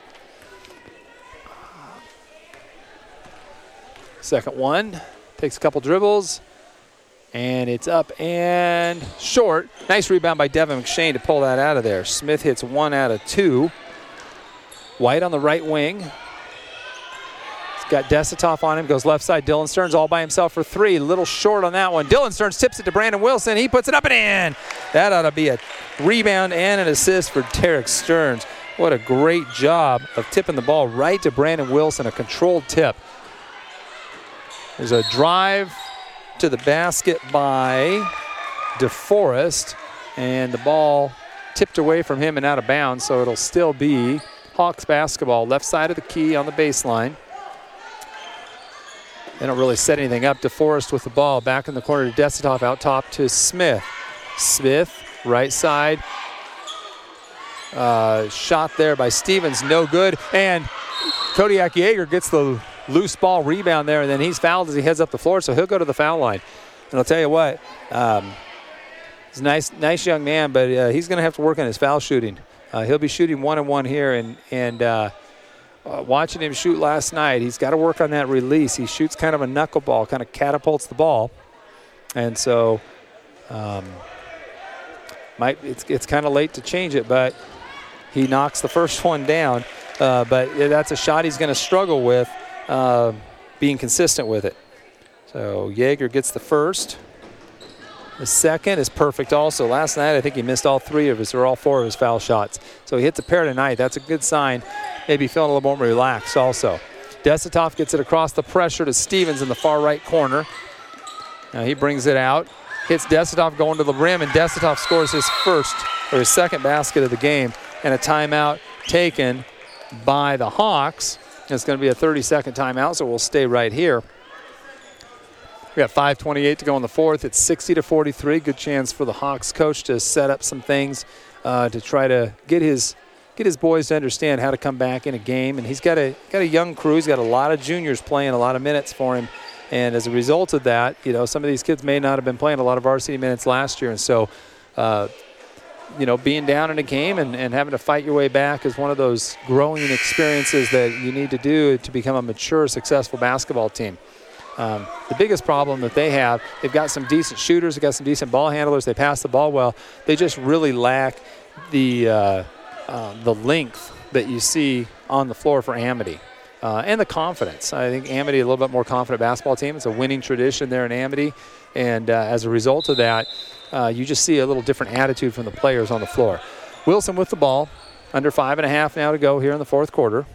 Second one. Takes a couple dribbles. And it's up and short. Nice rebound by Devin McShane to pull that out of there. Smith hits one out of two. White on the right wing. He's got Desitoff on him, goes left side. Dylan Stearns all by himself for three. A little short on that one. Dylan Stearns tips it to Brandon Wilson. He puts it up and in. That ought to be a rebound and an assist for Derek Stearns. What a great job of tipping the ball right to Brandon Wilson, a controlled tip. There's a drive to the basket by DeForest, and the ball tipped away from him and out of bounds, so it'll still be Hawks basketball, left side of the key on the baseline. They don't really set anything up. DeForest with the ball, back in the corner to Desitoff, out top to Smith. Smith, right side. Uh, shot there by Stevens, no good, and Kodiak Yeager gets the loose ball rebound there, and then he's fouled as he heads up the floor, so he'll go to the foul line. And I'll tell you what, um, he's a nice, nice young man, but uh, he's going to have to work on his foul shooting. Uh, he'll be shooting one and one here, and and uh, uh, watching him shoot last night, he's got to work on that release. He shoots kind of a knuckleball, kind of catapults the ball, and so um, might it's it's kind of late to change it, but he knocks the first one down. Uh, but that's a shot he's going to struggle with, uh, being consistent with it. So Yeager gets the first. The second is perfect also. Last night I think he missed all three of his or all four of his foul shots. So he hits a pair tonight. That's a good sign. Maybe feeling a little more relaxed also. Desitoff gets it across the pressure to Stevens in the far right corner. Now he brings it out. Hits Desitoff going to the rim, and Desitoff scores his first or his second basket of the game, and a timeout taken by the Hawks. It's going to be a thirty-second timeout, so we'll stay right here. We got five twenty-eight to go in the fourth. It's sixty to forty-three. Good chance for the Hawks coach to set up some things uh, to try to get his get his boys to understand how to come back in a game. And he's got a got a young crew. He's got a lot of juniors playing a lot of minutes for him. And as a result of that, you know, some of these kids may not have been playing a lot of varsity minutes last year. And so, uh, you know, being down in a game and, and having to fight your way back is one of those growing experiences that you need to do to become a mature, successful basketball team. Um, the biggest problem that they have, they've got some decent shooters, they've got some decent ball handlers, they pass the ball well. They just really lack the uh, uh, the length that you see on the floor for Amity. Uh, and the confidence. I think Amity a little bit more confident basketball team. It's a winning tradition there in Amity. And uh, as a result of that, uh, you just see a little different attitude from the players on the floor. Wilson with the ball. Under five and a half now to go here in the fourth quarter.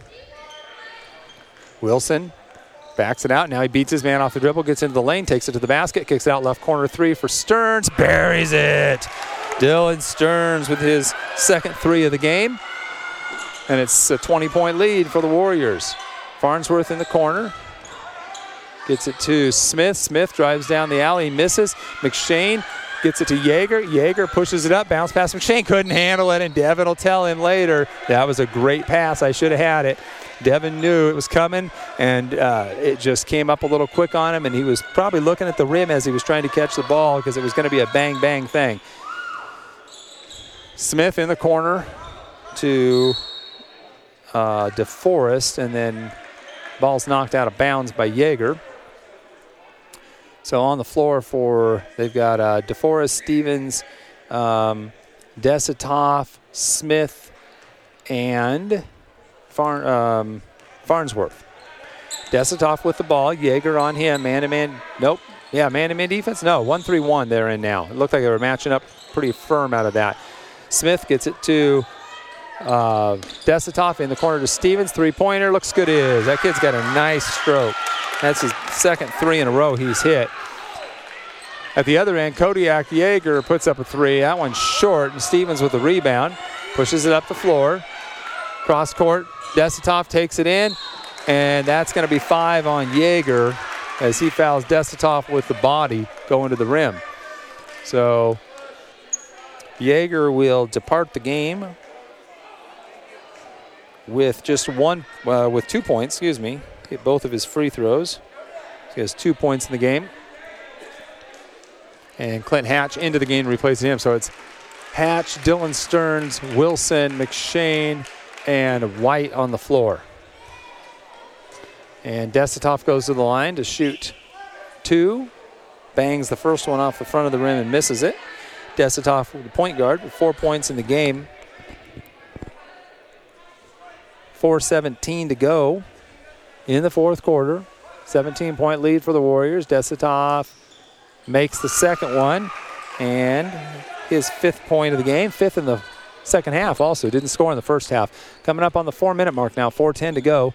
Wilson backs it out. Now he beats his man off the dribble, gets into the lane, takes it to the basket, kicks it out left corner three for Stearns, buries it. Dylan Stearns with his second three of the game. And it's a twenty-point lead for the Warriors. Farnsworth in the corner. Gets it to Smith. Smith drives down the alley, misses. McShane gets it to Yeager. Yeager pushes it up, bounce pass. McShane couldn't handle it, and Devin will tell him later, that was a great pass. I should have had it. Devin knew it was coming, and uh, it just came up a little quick on him, and he was probably looking at the rim as he was trying to catch the ball because it was going to be a bang-bang thing. Smith in the corner to uh, DeForest, and then ball's knocked out of bounds by Yeager. So on the floor for, they've got uh, DeForest, Stevens, um, Desitoff, Smith, and Farn, um, Farnsworth. Desitoff with the ball. Yeager on him. Man-to-man. Nope. Yeah, man-to-man defense. No, one three one they're in now. It looked like they were matching up pretty firm out of that. Smith gets it to uh, Desitoff in the corner to Stevens. Three-pointer. Looks good is. That kid's got a nice stroke. That's his second three in a row he's hit. At the other end, Kodiak Yeager puts up a three. That one's short, and Stevens with the rebound. Pushes it up the floor. Cross court. Desitoff takes it in, and that's going to be five on Yeager as he fouls Desitoff with the body going to the rim. So Yeager will depart the game with just one, uh, with two points, excuse me. Hit both of his free throws. So he has two points in the game. And Clint Hatch into the game replacing him. So it's Hatch, Dylan Stearns, Wilson, McShane, and White on the floor. And Desitoff goes to the line to shoot two. Bangs the first one off the front of the rim and misses it. Desitoff, the point guard, with four points in the game four seventeen to go in the fourth quarter. seventeen-point lead for the Warriors. Desitoff makes the second one, and his fifth point of the game, fifth in the second half also. Didn't score in the first half. Coming up on the four-minute mark now, four ten to go.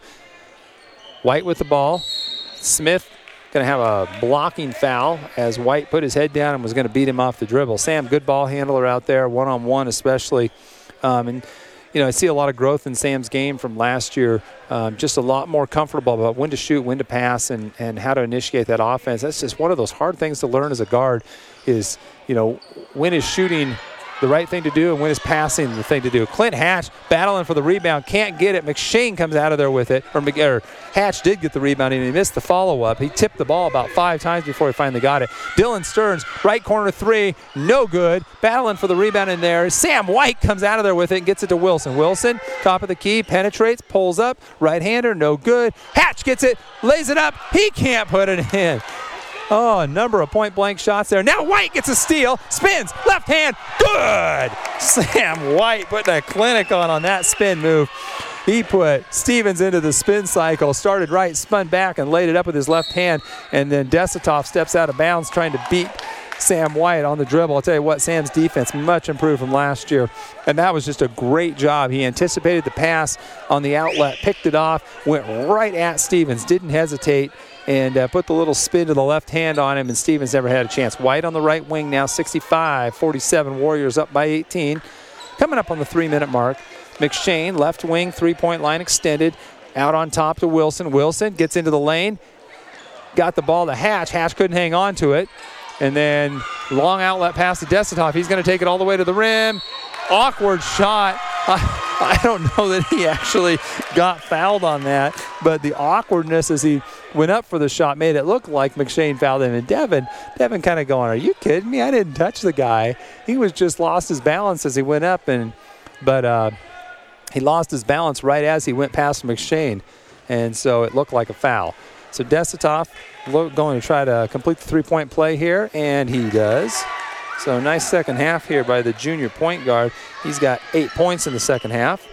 White with the ball. Smith going to have a blocking foul as White put his head down and was going to beat him off the dribble. Sam, good ball handler out there, one-on-one especially. Um, and, you know, I see a lot of growth in Sam's game from last year. Um, just a lot more comfortable about when to shoot, when to pass, and, and how to initiate that offense. That's just one of those hard things to learn as a guard is, you know, when is shooting the right thing to do and when is passing the thing to do. Clint Hatch battling for the rebound, can't get it. McShane comes out of there with it. Or, or Hatch did get the rebound and he missed the follow-up. He tipped the ball about five times before he finally got it. Dylan Stearns, right corner three, no good. Battling for the rebound in there. Sam White comes out of there with it and gets it to Wilson. Wilson, top of the key, penetrates, pulls up, right-hander, no good. Hatch gets it, lays it up. He can't put it in. Oh, a number of point-blank shots there. Now White gets a steal, spins, left hand, good! Sam White putting a clinic on on that spin move. He put Stevens into the spin cycle, started right, spun back, and laid it up with his left hand, and then Desitoff steps out of bounds trying to beat Sam White on the dribble. I'll tell you what, Sam's defense much improved from last year, and that was just a great job. He anticipated the pass on the outlet, picked it off, went right at Stevens, didn't hesitate, and uh, put the little spin to the left hand on him, and Stevens never had a chance. White on the right wing now, sixty-five forty-seven, Warriors up by eighteen. Coming up on the three-minute mark, McShane, left wing, three-point line extended, out on top to Wilson. Wilson gets into the lane, got the ball to Hatch. Hatch couldn't hang on to it. And then long outlet pass to Desitoff. He's going to take it all the way to the rim. Awkward shot. I, I don't know that he actually got fouled on that, but the awkwardness as he went up for the shot made it look like McShane fouled him. And Devin, Devin kind of going, are you kidding me? I didn't touch the guy. He was just lost his balance as he went up, and but uh, he lost his balance right as he went past McShane, and so it looked like a foul. So Desitoff going to try to complete the three-point play here, and he does. So nice second half here by the junior point guard. He's got eight points in the second half.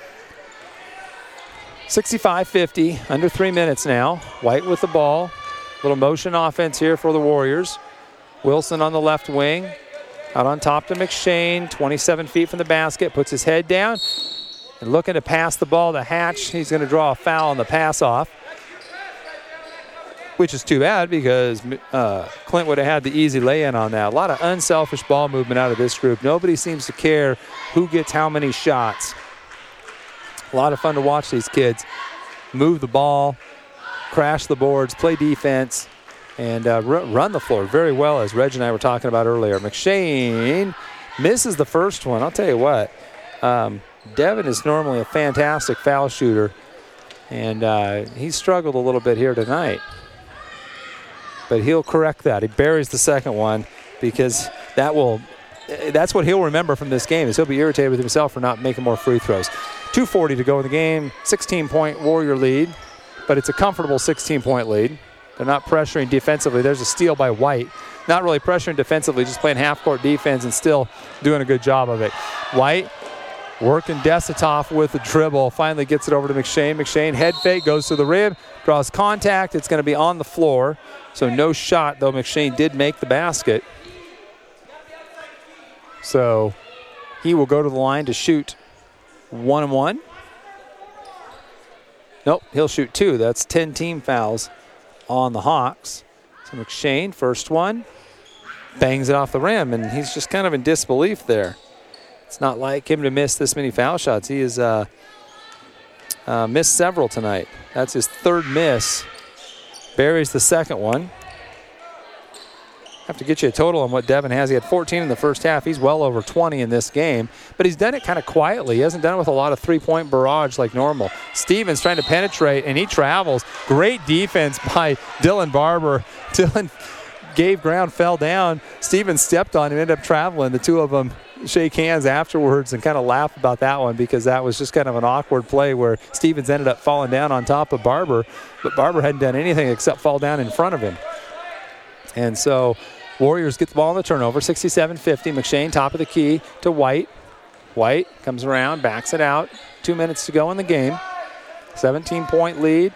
sixty-five fifty, under three minutes now. White with the ball. Little motion offense here for the Warriors. Wilson on the left wing. Out on top to McShane, twenty-seven feet from the basket, puts his head down and looking to pass the ball to Hatch. He's going to draw a foul on the pass off, which is too bad because uh, Clint would have had the easy lay-in on that. A lot of unselfish ball movement out of this group. Nobody seems to care who gets how many shots. A lot of fun to watch these kids move the ball, crash the boards, play defense, and uh, run the floor very well, as Reg and I were talking about earlier. McShane misses the first one. I'll tell you what, um, Devin is normally a fantastic foul shooter, and uh, he struggled a little bit here tonight. But he'll correct that. He buries the second one because that will, that's what he'll remember from this game, is he'll be irritated with himself for not making more free throws. two forty to go in the game, sixteen-point Warrior lead, but it's a comfortable sixteen-point lead. They're not pressuring defensively. There's a steal by White. Not really pressuring defensively, just playing half-court defense and still doing a good job of it. White working Desitoff with the dribble, finally gets it over to McShane. McShane head fake, goes to the rim, draws contact. It's going to be on the floor, so no shot, though McShane did make the basket. So he will go to the line to shoot one and one. Nope, he'll shoot two. That's ten team fouls on the Hawks. So McShane, first one, bangs it off the rim, and he's just kind of in disbelief there. It's not like him to miss this many foul shots. He has uh, uh, missed several tonight. That's his third miss. Buries the second one. Have to get you a total on what Devin has. He had fourteen in the first half. He's well over twenty in this game, but he's done it kind of quietly. He hasn't done it with a lot of three-point barrage like normal. Stevens trying to penetrate, and he travels. Great defense by Dylan Barber. Dylan gave ground, fell down. Stevens stepped on him, ended up traveling. The two of them shake hands afterwards and kind of laugh about that one because that was just kind of an awkward play where Stevens ended up falling down on top of Barber, but Barber hadn't done anything except fall down in front of him. And so Warriors get the ball on the turnover, sixty-seven fifty. McShane, top of the key to White. White comes around, backs it out. Two minutes to go in the game. seventeen-point lead.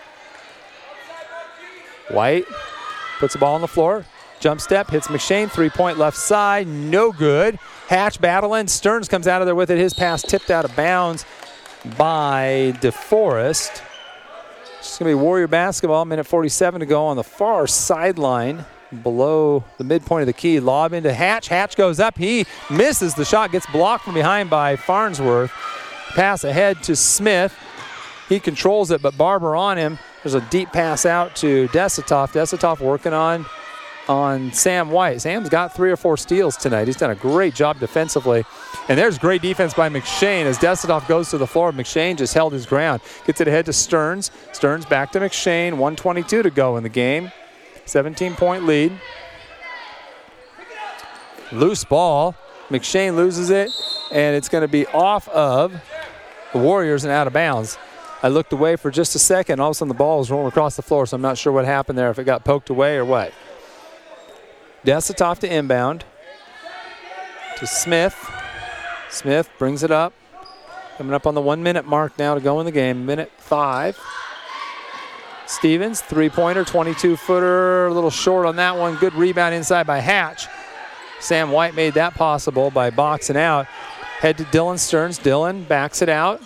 White puts the ball on the floor. Jump step, hits McShane. Three-point left side, no good. Hatch battling. Stearns comes out of there with it. His pass tipped out of bounds by DeForest. It's going to be Warrior basketball. Minute forty-seven to go on the far sideline below the midpoint of the key. Lob into Hatch. Hatch goes up. He misses. The shot gets blocked from behind by Farnsworth. Pass ahead to Smith. He controls it, but Barber on him. There's a deep pass out to Desitoff. Desitoff working on, on Sam White. Sam's got three or four steals tonight. He's done a great job defensively. And there's great defense by McShane as Desitoff goes to the floor. McShane just held his ground. Gets it ahead to Stearns. Stearns back to McShane. one twenty-two to go in the game. seventeen-point lead. Loose ball. McShane loses it, and it's going to be off of the Warriors and out of bounds. I looked away for just a second. All of a sudden, the ball was rolling across the floor, so I'm not sure what happened there, if it got poked away or what. Desitoff to inbound to Smith. Smith brings it up. Coming up on the one-minute mark now to go in the game. Minute five. Stevens, three-pointer, twenty-two-footer, a little short on that one. Good rebound inside by Hatch. Sam White made that possible by boxing out. Head to Dylan Stearns. Dylan backs it out.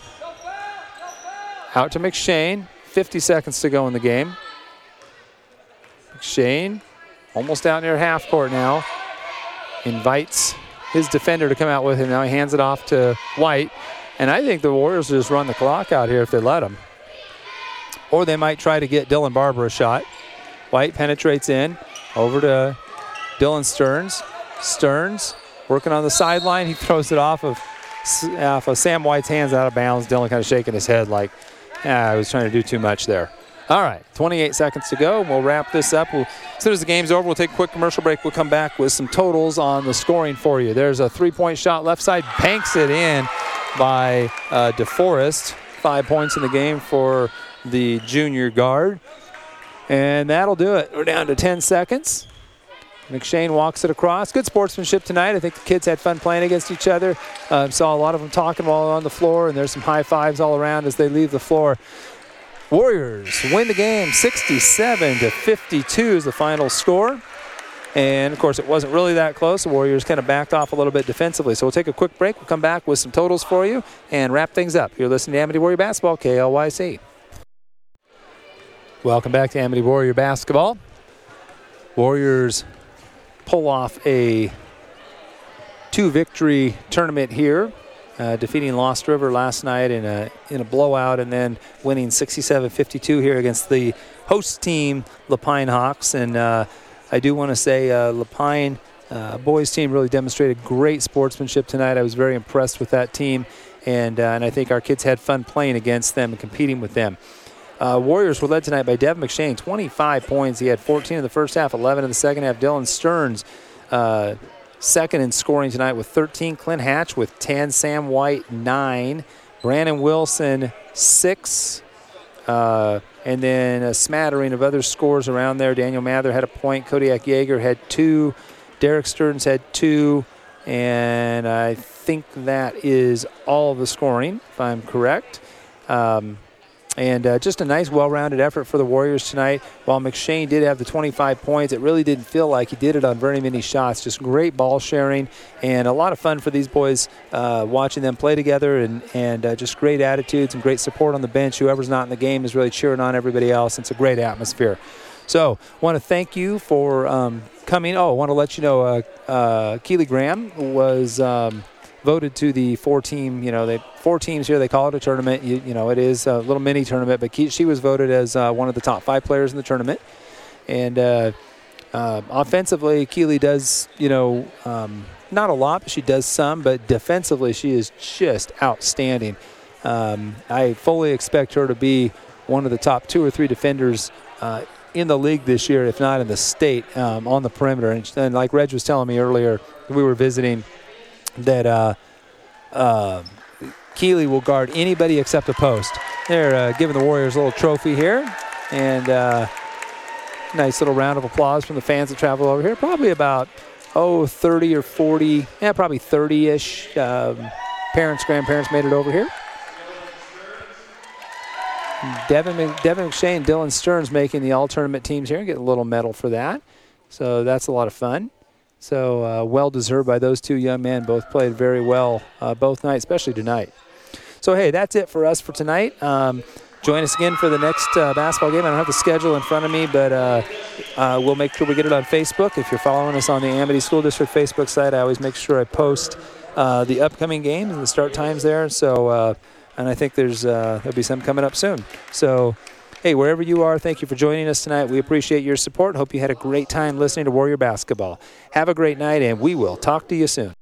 Out to McShane. fifty seconds to go in the game. McShane, almost out near half court now. Invites his defender to come out with him. Now he hands it off to White. And I think the Warriors will just run the clock out here if they let him. Or they might try to get Dylan Barber a shot. White penetrates in. Over to Dylan Stearns. Stearns working on the sideline. He throws it off of, off of Sam White's hands out of bounds. Dylan kind of shaking his head like, yeah, I was trying to do too much there. All right, twenty-eight seconds to go. We'll wrap this up. We'll, as soon as the game's over, we'll take a quick commercial break. We'll come back with some totals on the scoring for you. There's a three-point shot left side. Banks it in by uh, DeForest. Five points in the game for the junior guard. And that'll do it. We're down to ten seconds. McShane walks it across. Good sportsmanship tonight. I think the kids had fun playing against each other. Uh, saw a lot of them talking while on the floor, and there's some high fives all around as they leave the floor. Warriors win the game sixty-seven to fifty-two is the final score. And, of course, it wasn't really that close. The Warriors kind of backed off a little bit defensively. So we'll take a quick break. We'll come back with some totals for you and wrap things up. You're listening to Amity Warrior Basketball, K L Y C. Welcome back to Amity Warrior Basketball. Warriors pull off a two-victory tournament here, uh, defeating Lost River last night in a in a blowout, and then winning sixty-seven fifty-two here against the host team, Lapine Hawks. And uh, I do want to say uh, Lapine uh, boys team really demonstrated great sportsmanship tonight. I was very impressed with that team, and uh, and I think our kids had fun playing against them and competing with them. Uh, Warriors were led tonight by Devin McShane, twenty-five points. He had fourteen in the first half, eleven in the second half. Dylan Stearns, uh, second in scoring tonight with thirteen. Clint Hatch with ten. Sam White, nine. Brandon Wilson, six. Uh, and then a smattering of other scores around there. Daniel Mather had a point. Kodiak Yeager had two. Derek Stearns had two. And I think that is all of the scoring, if I'm correct. Um, And uh, just a nice, well-rounded effort for the Warriors tonight. While McShane did have the twenty-five points, it really didn't feel like he did it on very many shots. Just great ball sharing and a lot of fun for these boys uh, watching them play together, and, and uh, just great attitudes and great support on the bench. Whoever's not in the game is really cheering on everybody else. It's a great atmosphere. So I want to thank you for um, coming. Oh, I want to let you know uh, uh, Keely Graham was um, – voted to the four-team, you know, they four teams here. They call it a tournament. You, you know, it is a little mini tournament, but she was voted as uh, one of the top five players in the tournament. And uh, uh, offensively, Keely does, you know, um, not a lot, but she does some. But defensively, she is just outstanding. Um, I fully expect her to be one of the top two or three defenders uh, in the league this year, if not in the state, um, on the perimeter. And, and like Reg was telling me earlier, we were visiting, that uh, uh, Keely will guard anybody except a post. They're uh, giving the Warriors a little trophy here. And uh, nice little round of applause from the fans that travel over here. Probably about, oh, thirty or forty, yeah, probably thirty-ish um, parents, grandparents made it over here. Devin, Devin McShane and Dylan Stearns making the all-tournament teams here and getting a little medal for that. So that's a lot of fun. So uh, well-deserved by those two young men. Both played very well uh, both nights, especially tonight. So, hey, that's it for us for tonight. Um, join us again for the next uh, basketball game. I don't have the schedule in front of me, but uh, uh, we'll make sure we get it on Facebook. If you're following us on the Amity School District Facebook site, I always make sure I post uh, the upcoming games and the start times there. So, uh, and I think there's uh, there'll be some coming up soon. So, hey, wherever you are, thank you for joining us tonight. We appreciate your support. Hope you had a great time listening to Warrior Basketball. Have a great night, and we will talk to you soon.